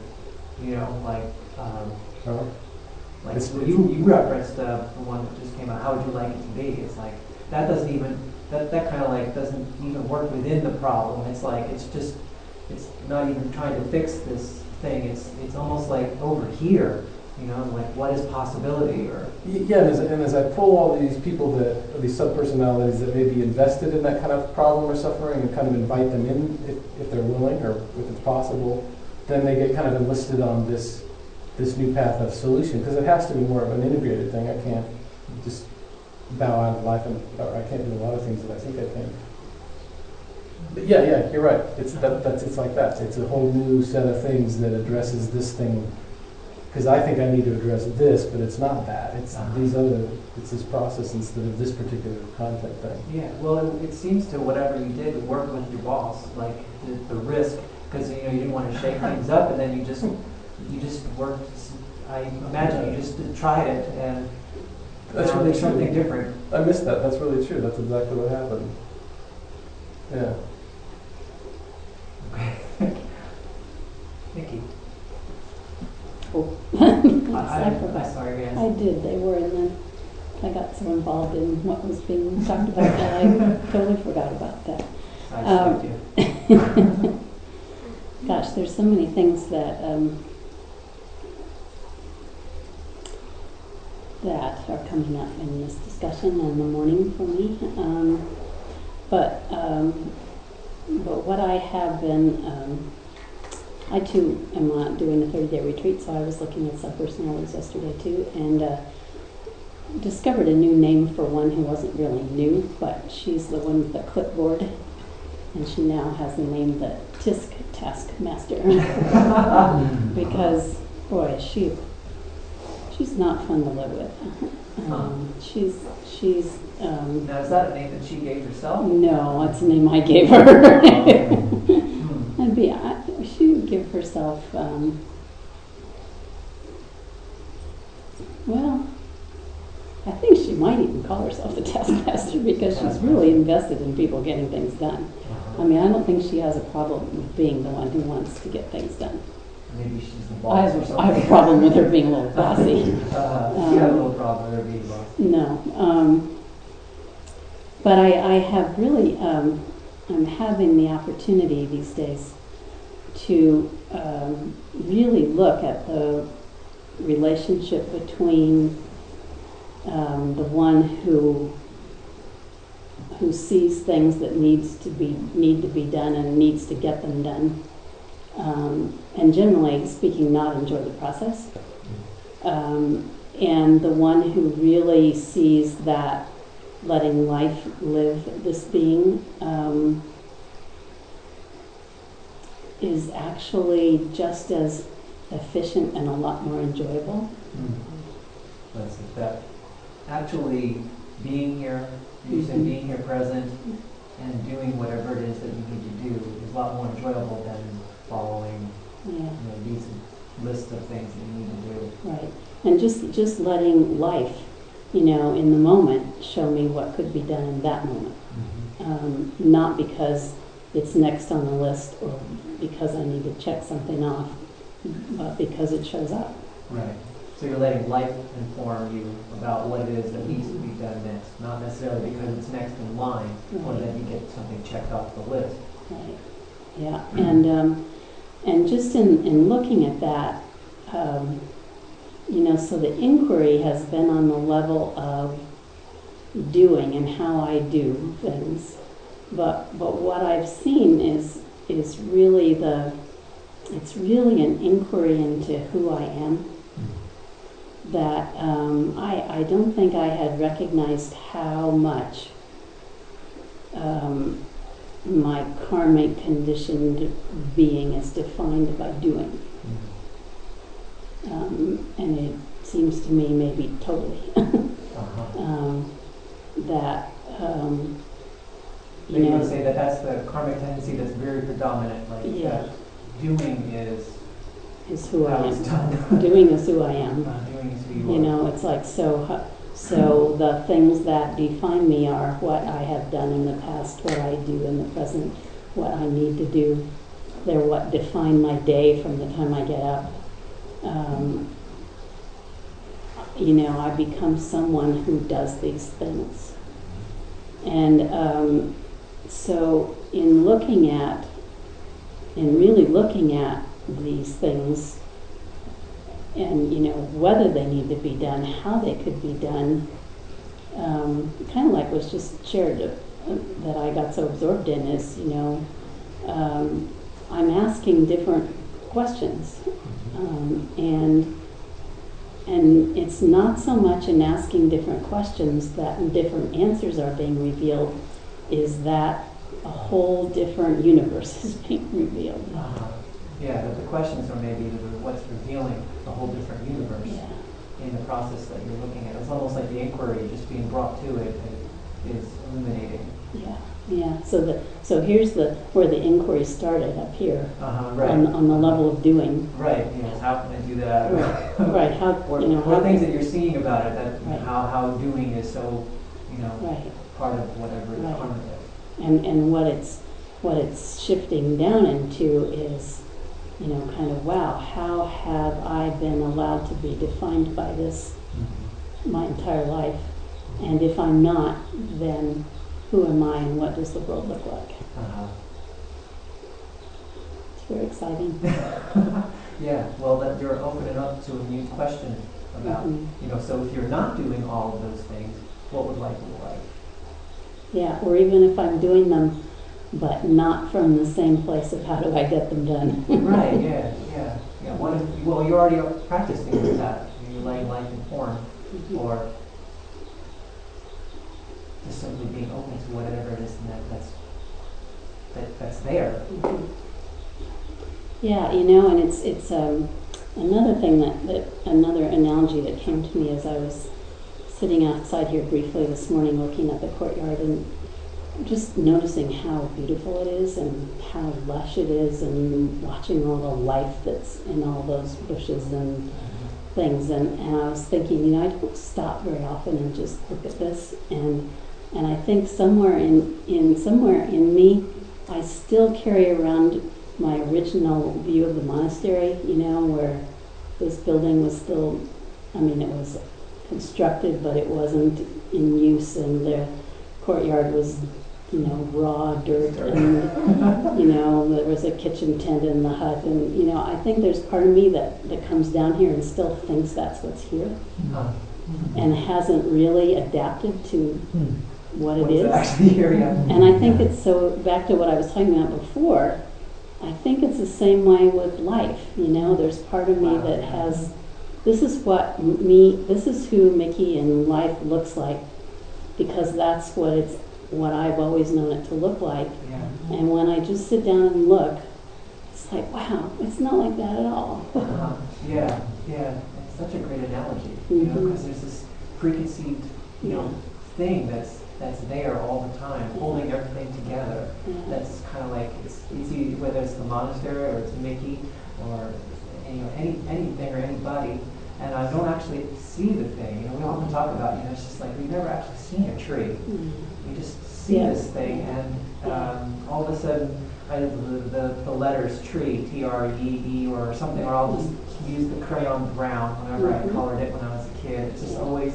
You referenced the one that just came out. How would you like it to be? It's like that doesn't even that kind of like doesn't even work within the problem. It's like it's not even trying to fix this thing. It's almost like over here. Like what is possibility or and as I pull all these people these subpersonalities that may be invested in that kind of problem or suffering and kind of invite them in if they're willing or if it's possible, then they get kind of enlisted on this new path of solution, because it has to be more of an integrated thing. I can't just bow out of life or I can't do a lot of things that I think I can. But yeah, you're right. It's like that. It's a whole new set of things that addresses this thing. Because I think I need to address this, but it's not that. It's it's this process instead of this particular content thing. Yeah, well, it seems to whatever you did work with your boss, like the risk, because you didn't want to shake things up, and then you just worked. I imagine you just tried it, and that's really true. Something different. I missed that. That's really true. That's exactly what happened. Yeah. Nikki. Oh. I forgot. Sorry, guys. I did. They were, and then I got so involved in what was being talked about that I totally forgot about that. I skipped you. Gosh, there's so many things that that are coming up in this discussion in the morning for me. But what I have been. I too am doing a 30-day retreat, so I was looking at subpersonalities yesterday too, and discovered a new name for one who wasn't really new, but she's the one with the clipboard, and she now has the name the Tisk Taskmaster, because boy, she's not fun to live with. She's. Now, is that a name that she gave herself? No, it's a name I gave her. She give herself, well, I think she might even call herself the taskmaster because she's really invested in people getting things done. I mean, I don't think she has a problem with being the one who wants to get things done. Maybe she's the I boss or have, something. I have a problem with her being a little bossy. You have a little problem with her being boss. No. But I have really, I'm having the opportunity these days to really look at the relationship between the one who sees things that need to be done and needs to get them done, and generally speaking, not enjoy the process, and the one who really sees that letting life live this being is actually just as efficient and a lot more enjoyable. That's it. That actually being here, you said being here present and doing whatever it is that you need to do is a lot more enjoyable than following these list of things that you need to do. Right. And just letting life, in the moment, show me what could be done in that moment. Not because it's next on the list or because I need to check something off, but because it shows up. Right. So you're letting life inform you about what it is that needs to be done next, not necessarily because it's next in line or that you get something checked off the list. Right. Yeah. And just in looking at that, so the inquiry has been on the level of doing and how I do things, but what I've seen is really it's really an inquiry into who I am. That I don't think I had recognized how much my karmic conditioned being is defined by doing. And it seems to me maybe totally that you would say that that's the karmic tendency that's very predominant, like that doing is who I it's am. done. Doing is who I am. Doing is who you are. It's like so the things that define me are what I have done in the past, what I do in the present, what I need to do. They're what define my day from the time I get up. I become someone who does these things. And so in really looking at these things and, whether they need to be done, how they could be done, kind of like was just shared that I got so absorbed in is, I'm asking different questions. And it's not so much in asking different questions that different answers are being revealed, is that a whole different universe is being revealed. Yeah, but the questions are maybe what's revealing a whole different universe in the process that you're looking at. It's almost like the inquiry just being brought to it is illuminating. Yeah. So here's where the inquiry started up here, Right. on the level of doing. Right. How can I do that? Right. How or things that you're seeing about it that right. how doing is so right. part of whatever the Right. karma is. And what it's shifting down into is, kind of, wow, how have I been allowed to be defined by this my entire life? And if I'm not, then who am I and what does the world look like? It's very exciting. Yeah, well, that you're opening up to a new question about, so if you're not doing all of those things, what would life look like? Yeah, or even if I'm doing them, but not from the same place of how do I get them done. Right, yeah. You're already practicing with that. You're letting life inform, or just simply being open to whatever it is that's there. Yeah, and it's another thing that another analogy that came to me as I was sitting outside here briefly this morning looking at the courtyard, and just noticing how beautiful it is and how lush it is, and watching all the life that's in all those bushes and things. And I was thinking, I don't stop very often and just look at this. And I think somewhere in me, I still carry around my original view of the monastery, where this building was still, it was constructed, but it wasn't in use, and the courtyard was, raw dirt, and, there was a kitchen tent in the hut, and, I think there's part of me that comes down here and still thinks that's what's here, and hasn't really adapted to what it is. Actually here, yeah. And I think it's so, back to what I was talking about before, I think it's the same way with life, there's part of me that has, this is who Mickey in life looks like, because that's what I've always known it to look like. Yeah. And when I just sit down and look, it's like, wow, it's not like that at all. Yeah. It's such a great analogy, Mm-hmm. because there's this preconceived, thing that's there all the time, holding everything together. Yeah. That's kind of like, it's easy, whether it's the monastery or it's Mickey or anything or anybody, and I don't actually see the thing. We often talk about, it's just like we've never actually seen a tree. Mm-hmm. You just see this thing, and all of a sudden, the letters tree, T-R-E-E, or something, or I'll just use the crayon brown whenever I colored it when I was a kid. It's just always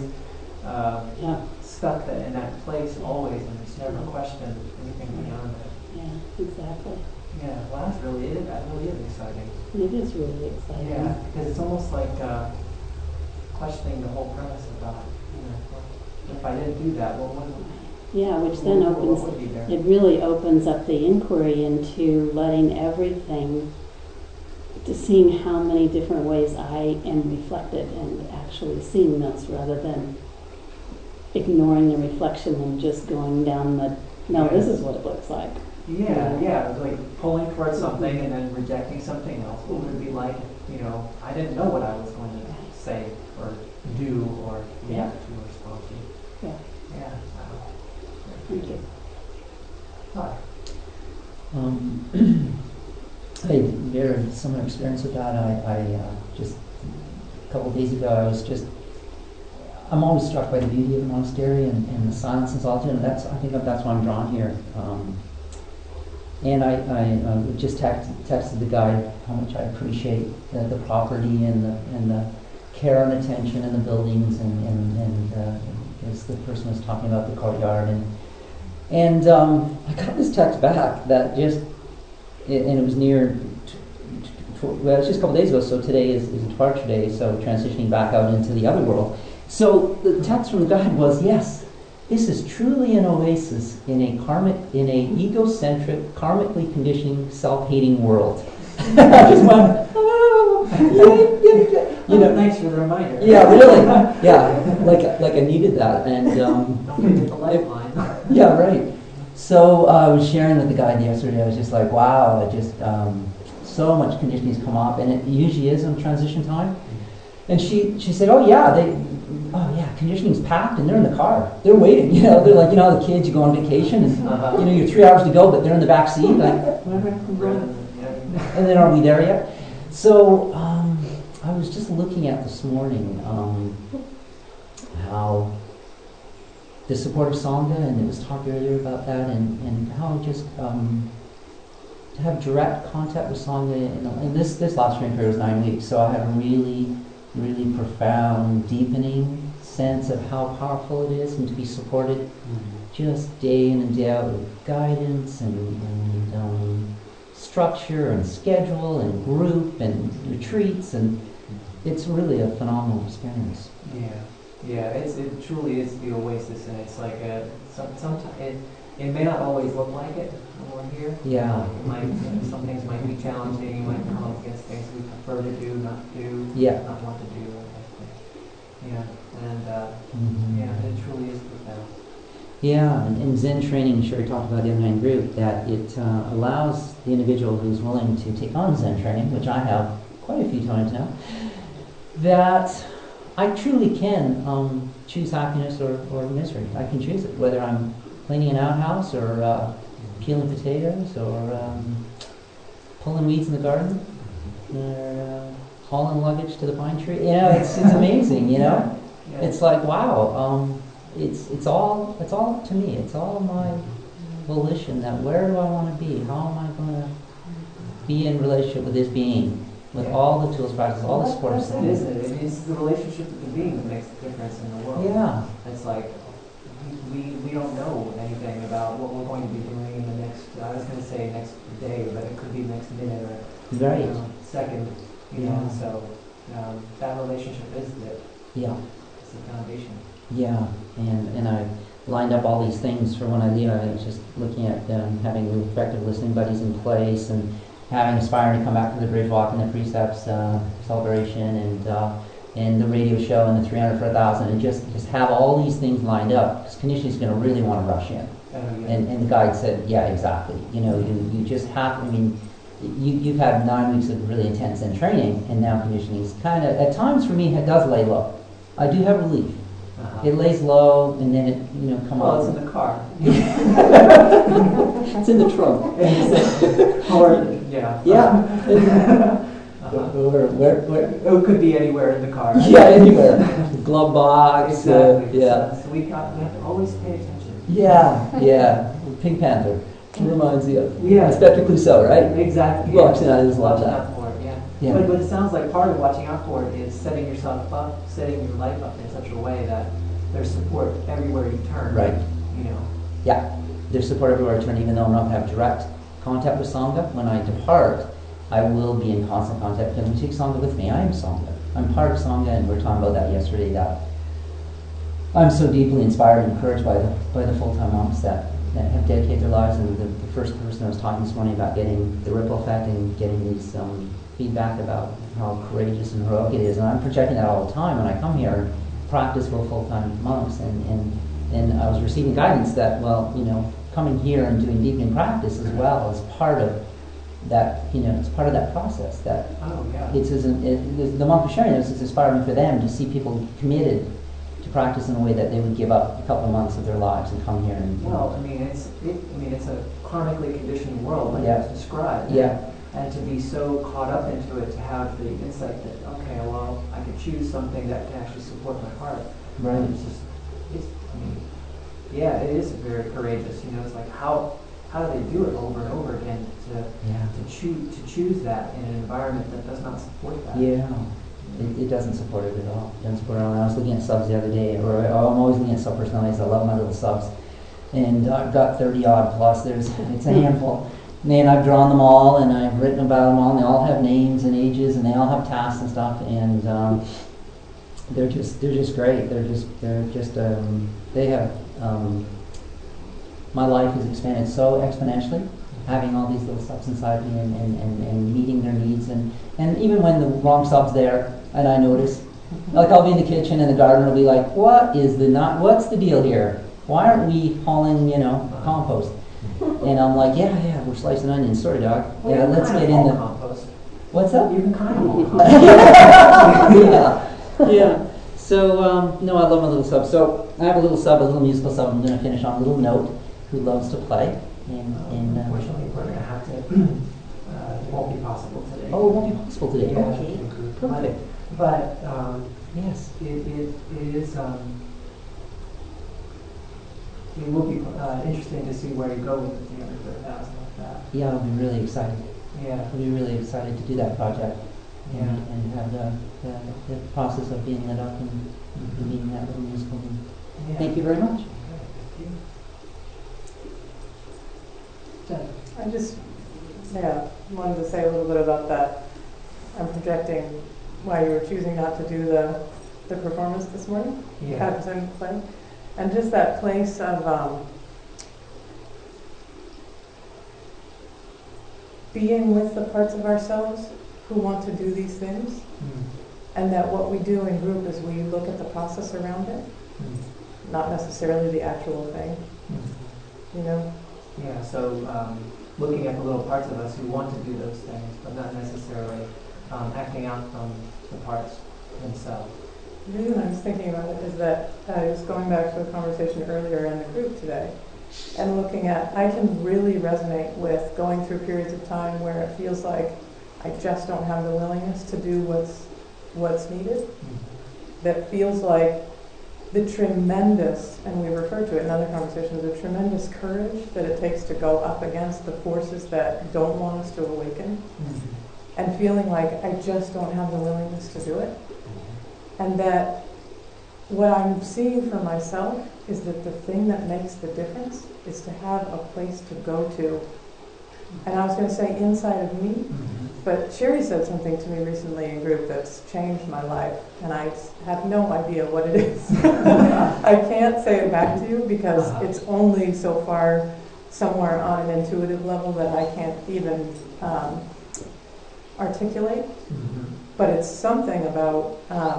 stuck in that place always, and it's never questioned anything beyond it. Yeah, exactly. Yeah, well, that really is exciting. It is really exciting. Yeah, because it's almost like questioning the whole premise about, if I didn't do that, well, which then what would be there? it really opens up the inquiry into letting everything, to seeing how many different ways I am reflected and actually seeing those, rather than ignoring the reflection and just going down this is what it looks like. Yeah, like pulling towards something and then rejecting something else. What would it be like if, I didn't know what I was going to say or do or react to or respond to? Yeah. Yeah. Wow. Thank you. Hi. I had very similar experience with that. I just a couple of days ago, I'm always struck by the beauty of the monastery and the silence and solitude, and I think that's why I'm drawn here. And I just texted the guide how much I appreciate the property and the care and attention in the buildings, and as the person was talking about the courtyard, and I got this text back that and it was well, it's just a couple days ago, so today is a departure day, so transitioning back out into the other world. So the text from the guide was, yes, this is truly an oasis in a egocentric, karmically conditioning, self-hating world. I just went, Thanks for the reminder. Yeah, really. Yeah, like I needed that, and don't forget the lifeline. yeah, right. So I was sharing with the guide yesterday. I was just like, wow, so much conditioning has come up, and it usually is on transition time. And she said, oh yeah, conditioning's packed, and they're in the car. They're waiting. They're like, the kids, you go on vacation, and you're 3 hours to go, but they're in the back seat, like, and then are we there yet? So I was just looking at this morning how the supportive Sangha, and it was talked earlier about that, and how just to have direct contact with Sangha, and this last training period was 9 weeks, so I had a really, really profound, deepening sense of how powerful it is, and to be supported just day in and day out with guidance and structure and schedule and group and retreats, and it's really a phenomenal experience. Yeah, it truly is the oasis, and it's like sometimes it may not always look like it when we're here. Yeah. Some things might be challenging. You might come up against things we prefer to do, not do, not want to do. Yeah, and it truly is profound. Yeah, and in Zen training, Sherry talked about the M9 group, that it allows the individual who's willing to take on Zen training, which I have quite a few times now, that I truly can choose happiness or misery. I can choose it, whether I'm cleaning an outhouse, or peeling potatoes, or pulling weeds in the garden, or hauling luggage to the pine tree. You know, it's amazing. You know, it's like wow. It's all up to me. It's all my volition. That where do I want to be? How am I going to be in relationship with this being, with all the tools, practices, all the support That's it, systems? isn't it? It's the relationship with the being that makes the difference in the world. Yeah. It's like we don't know anything about what we're going to be doing in the next. I was going to say next day, but it could be next minute or Right. Second. You know, so that relationship is the foundation. Yeah, and I lined up all these things for when I leave. I was just looking at having effective listening buddies in place, and having aspiring to come back to the bridge walk and the precepts celebration, and the radio show and the 300 for 1,000, and just have all these things lined up, because Kanishna is going to really want to rush in. And the guide said, yeah, exactly. You know, you just have. I mean, you've had 9 weeks of really intense Zen training, and now conditioning is kind of, at times for me, it does lay low. I do have relief. It lays low, and then it, come Well, on. it's in the car. It's in the trunk. Or, yeah. Yeah. Or where? It could be anywhere in the car. Yeah, anywhere. Glove box. Exactly. Yeah. So we have to always pay attention. Yeah. Pink Panther. Reminds you of Yeah. Inspector Clouseau, right? Exactly. Watching out, I just love Watching that. out for it, yeah. Yeah. But it sounds like part of watching out for it is setting yourself up, setting your life up in such a way that there's support everywhere you turn. Right. You know. Yeah. There's support everywhere I turn, even though I'm not going to have direct contact with Sangha. When I depart, I will be in constant contact because I take Sangha with me. I am Sangha. I'm part of Sangha, and we were talking about that yesterday, that I'm so deeply inspired and encouraged by the full-time monks that have dedicated their lives. And the first person I was talking this morning about getting the ripple effect and getting these feedback about how courageous and heroic it is. And I'm projecting that all the time when I come here and practice with full-time monks. And I was receiving guidance that, coming here and doing deepening practice as well is part of that, it's part of that process. That the monk was sharing this, it's inspiring for them to see people committed to practice in a way that they would give up a couple of months of their lives and come here and. It's a karmically conditioned world, like Yeah. it's described. Yeah. And to be so caught up into it, to have the insight that I could choose something that can actually support my heart. Right. It is very courageous. It's like how do they do it over and over again to choose that in an environment that does not support that? Yeah. It doesn't support it at all. It doesn't support it at all. I was looking at subs the other day, or I'm always looking at sub personalities. I love my little subs. And I've got 30 odd plus. It's a handful. And I've drawn them all, and I've written about them all, and they all have names and ages, and they all have tasks and stuff, and they're just great. They have my life has expanded so exponentially, having all these little subs inside me and meeting their needs, and even when the wrong sub's there, and I notice, like I'll be in the kitchen and the gardener will be like, what's the deal here? Why aren't we hauling, compost? And I'm like, yeah, we're slicing onions. Sorry, Doc. Well, yeah, let's get in the compost. What's up? You can kind of yeah. So, no, I love my little sub. So, I have a little musical sub I'm going to finish on, a little note, who loves to play. Unfortunately, we're going to have to, it won't be possible today. Oh, it won't be possible today. Yeah, Okay. Perfect. But yes. It is, it will be interesting to see where you go with the 300,000 like that. Yeah, I'll be really excited. Yeah. I'll be really excited to do that project. Yeah. And have the process of being lit up and meeting that little musical. Yeah. Thank you very much. I just, wanted to say a little bit about that. I'm projecting why you were choosing not to do the performance this morning. Yeah. Patterson play. And just that place of being with the parts of ourselves who want to do these things, and that what we do in group is we look at the process around it, not necessarily the actual thing. Yeah, so looking at the little parts of us who want to do those things, but not necessarily acting out from the parts themselves. The reason I was thinking about it is that I was going back to a conversation earlier in the group today, and looking at, I can really resonate with going through periods of time where it feels like I just don't have the willingness to do what's needed. That feels like the tremendous, and we referred to it in other conversations, the tremendous courage that it takes to go up against the forces that don't want us to awaken, and feeling like I just don't have the willingness to do it. And that what I'm seeing for myself is that the thing that makes the difference is to have a place to go to. And I was going to say inside of me, but Sherry said something to me recently in group that's changed my life, and I have no idea what it is. I can't say it back to you because it's only so far somewhere on an intuitive level that I can't even articulate. But it's something about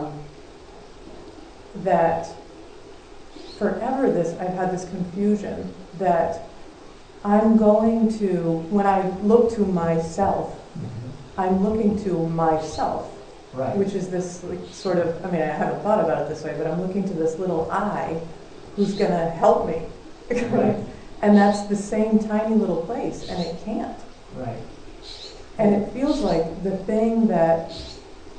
that forever I've had this confusion that I'm going to, when I look to myself, I'm looking to myself, Right. which is this sort of, I mean, I haven't thought about it this way, but I'm looking to this little I who's going to help me. Right. And that's the same tiny little place, and it can't. Right. And it feels like the thing that's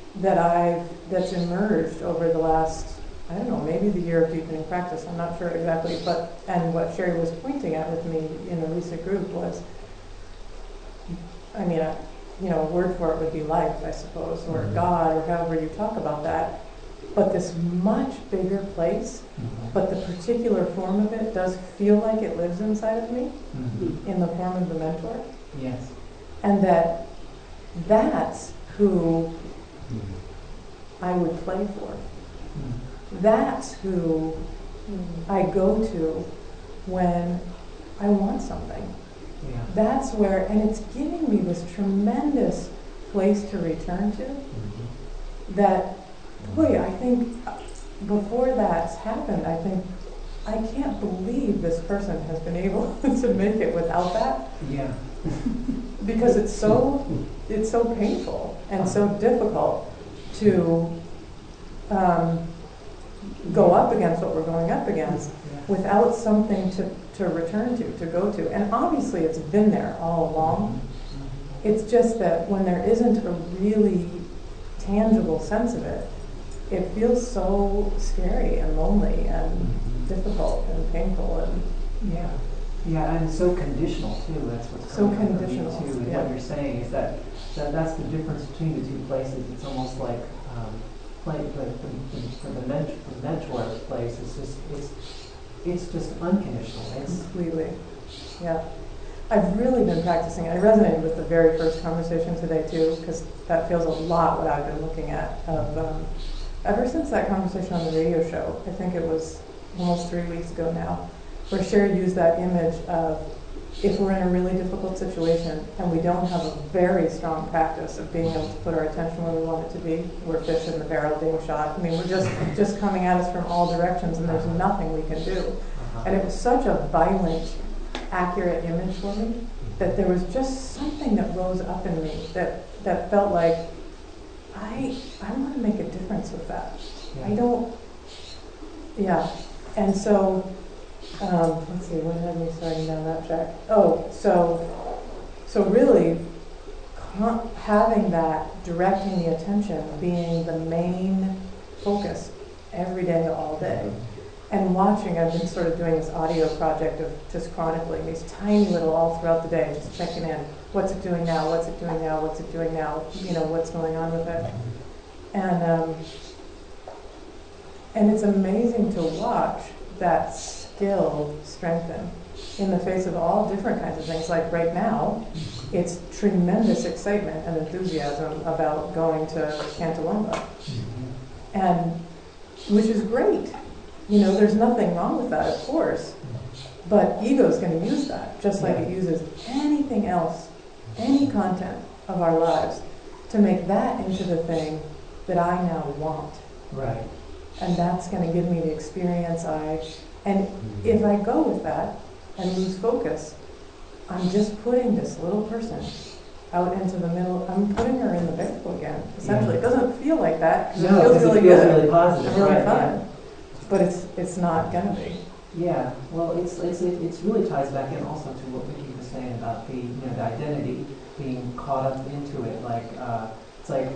emerged over the last, I don't know, maybe the year of deepening practice, I'm not sure exactly, but, and what Sherry was pointing at with me in a recent group was, I mean, a word for it would be life, I suppose, or God, or however you talk about that. But this much bigger place, but the particular form of it does feel like it lives inside of me, in the form of the mentor. Yes. And that's who I would play for. That's who I go to when I want something. Yeah. That's where, and it's giving me this tremendous place to return to that, boy, I think before that's happened, I think, I can't believe this person has been able to make it without that. Yeah. Because it's so painful and so difficult to go up against what we're going up against without something to return to go to. And obviously it's been there all along. It's just that when there isn't a really tangible sense of it, it feels so scary and lonely and difficult and painful and Yeah, and so conditional too. That's what's so coming up for me conditional, too. And yeah. what you're saying is that's the difference between the two places. It's almost like the mentor place. It's just unconditional. It's completely. Yeah. I've really been practicing. I resonated with the very first conversation today too, because that feels a lot what I've been looking at. Ever since that conversation on the radio show, I think it was almost 3 weeks ago now, where Sherry used that image of if we're in a really difficult situation and we don't have a very strong practice of being able to put our attention where we want it to be, we're fish in the barrel being shot. I mean, we're just coming at us from all directions and there's nothing we can do. And it was such a violent, accurate image for me that there was just something that rose up in me that felt like, I want to make a difference with that. And so, let's see, when had me starting down that track? Oh, so really having that, directing the attention, being the main focus every day, all day. And watching, I've been sort of doing this audio project of just chronicling these tiny little, all throughout the day, just checking in. What's it doing now? What's it doing now? What's it doing now? You know, what's going on with it? And it's amazing to watch that skill strengthen in the face of all different kinds of things. Like right now, it's tremendous excitement and enthusiasm about going to Cantalumba. And which is great. You know, there's nothing wrong with that, of course. But ego's going to use that, just like it uses anything else, any content of our lives, to make that into the thing that I now want. right. And that's going to give me the experience and if I go with that and lose focus, I'm just putting this little person out into the middle. I'm putting her in the barrel again, essentially. It doesn't feel like that, because it feels really good. Really positive. and really Right, fun. But it's not going to be. Yeah, well, it really ties back in also to what Vicky was saying about the the identity being caught up into it. Like it's like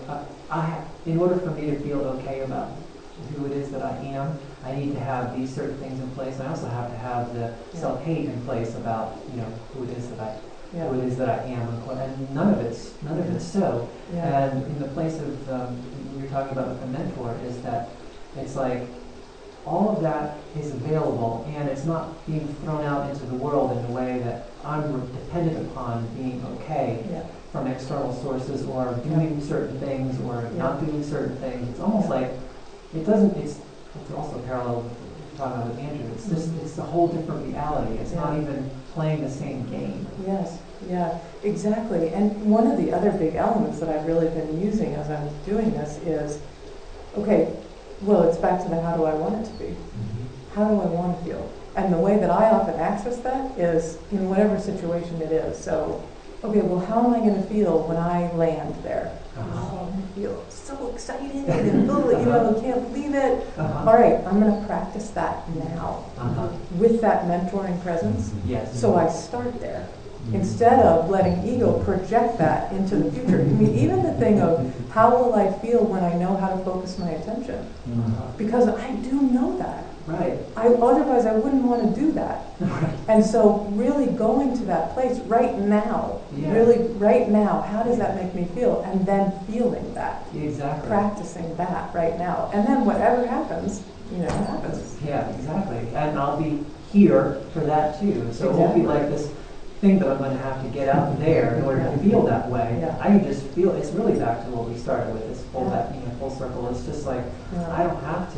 in order for me to feel okay about who it is that I am, I need to have these certain things in place. I also have to have the self-hate in place about who it is that I who it is that I am, and none of it's so. Yeah. And in the place of we were talking about with a mentor is that it's like all of that is available, and it's not being thrown out into the world in a way that I'm dependent upon being okay from external sources or doing certain things or not doing certain things. It's almost like it doesn't. It's also parallel with what you're talking about with Andrew. It's just it's a whole different reality. It's not even playing the same game. Yes, yeah, exactly. And one of the other big elements that I've really been using as I'm doing this is, okay, well, it's back to the how do I want it to be? How do I want to feel? And the way that I often access that is in whatever situation it is. So, okay, well, how am I going to feel when I land there? Oh, I feel so excited and can't believe it. All right, I'm going to practice that now with that mentoring presence. Yes. So I start there. Instead of letting ego project that into the future. I mean, even the thing of how will I feel when I know how to focus my attention? Because I do know that. Right. Otherwise, I wouldn't want to do that. And so really going to that place right now, really right now, how does that make me feel? And then feeling that. Exactly. Practicing that right now. And then whatever happens, happens. Yeah, exactly. And I'll be here for that too. So it won't be like this thing that I'm going to have to get out there in order to feel that way. I can just feel. It's really back to what we started with. This full full circle. It's just like I don't have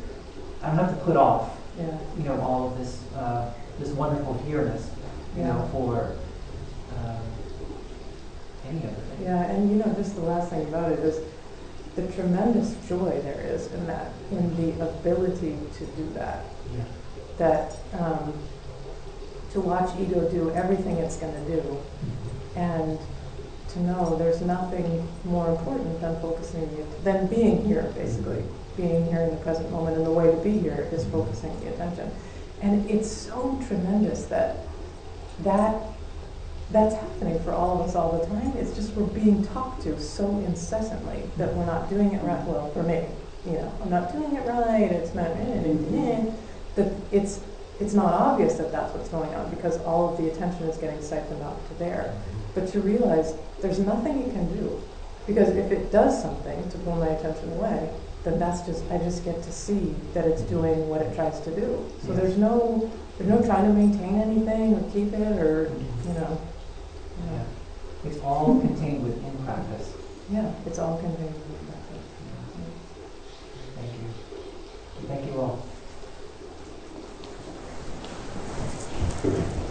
to put off all of this this wonderful here-ness for any other thing. Yeah, and just the last thing about it is the tremendous joy there is in that, in the ability to do that. Yeah. That to watch ego do everything it's going to do, and to know there's nothing more important than than being here, basically. Being here in the present moment, and the way to be here is focusing the attention. And it's so tremendous that's happening for all of us all the time. It's just we're being talked to so incessantly that we're not doing it right. Well, for me, I'm not doing it right. It's not that it's not obvious that that's what's going on because all of the attention is getting siphoned off to there. But to realize there's nothing you can do, because if it does something to pull my attention away, then I just get to see that it's doing what it tries to do. So there's no trying to maintain anything or keep it or It's all contained within practice. Yeah, it's all contained within practice. Thank you. Thank you all.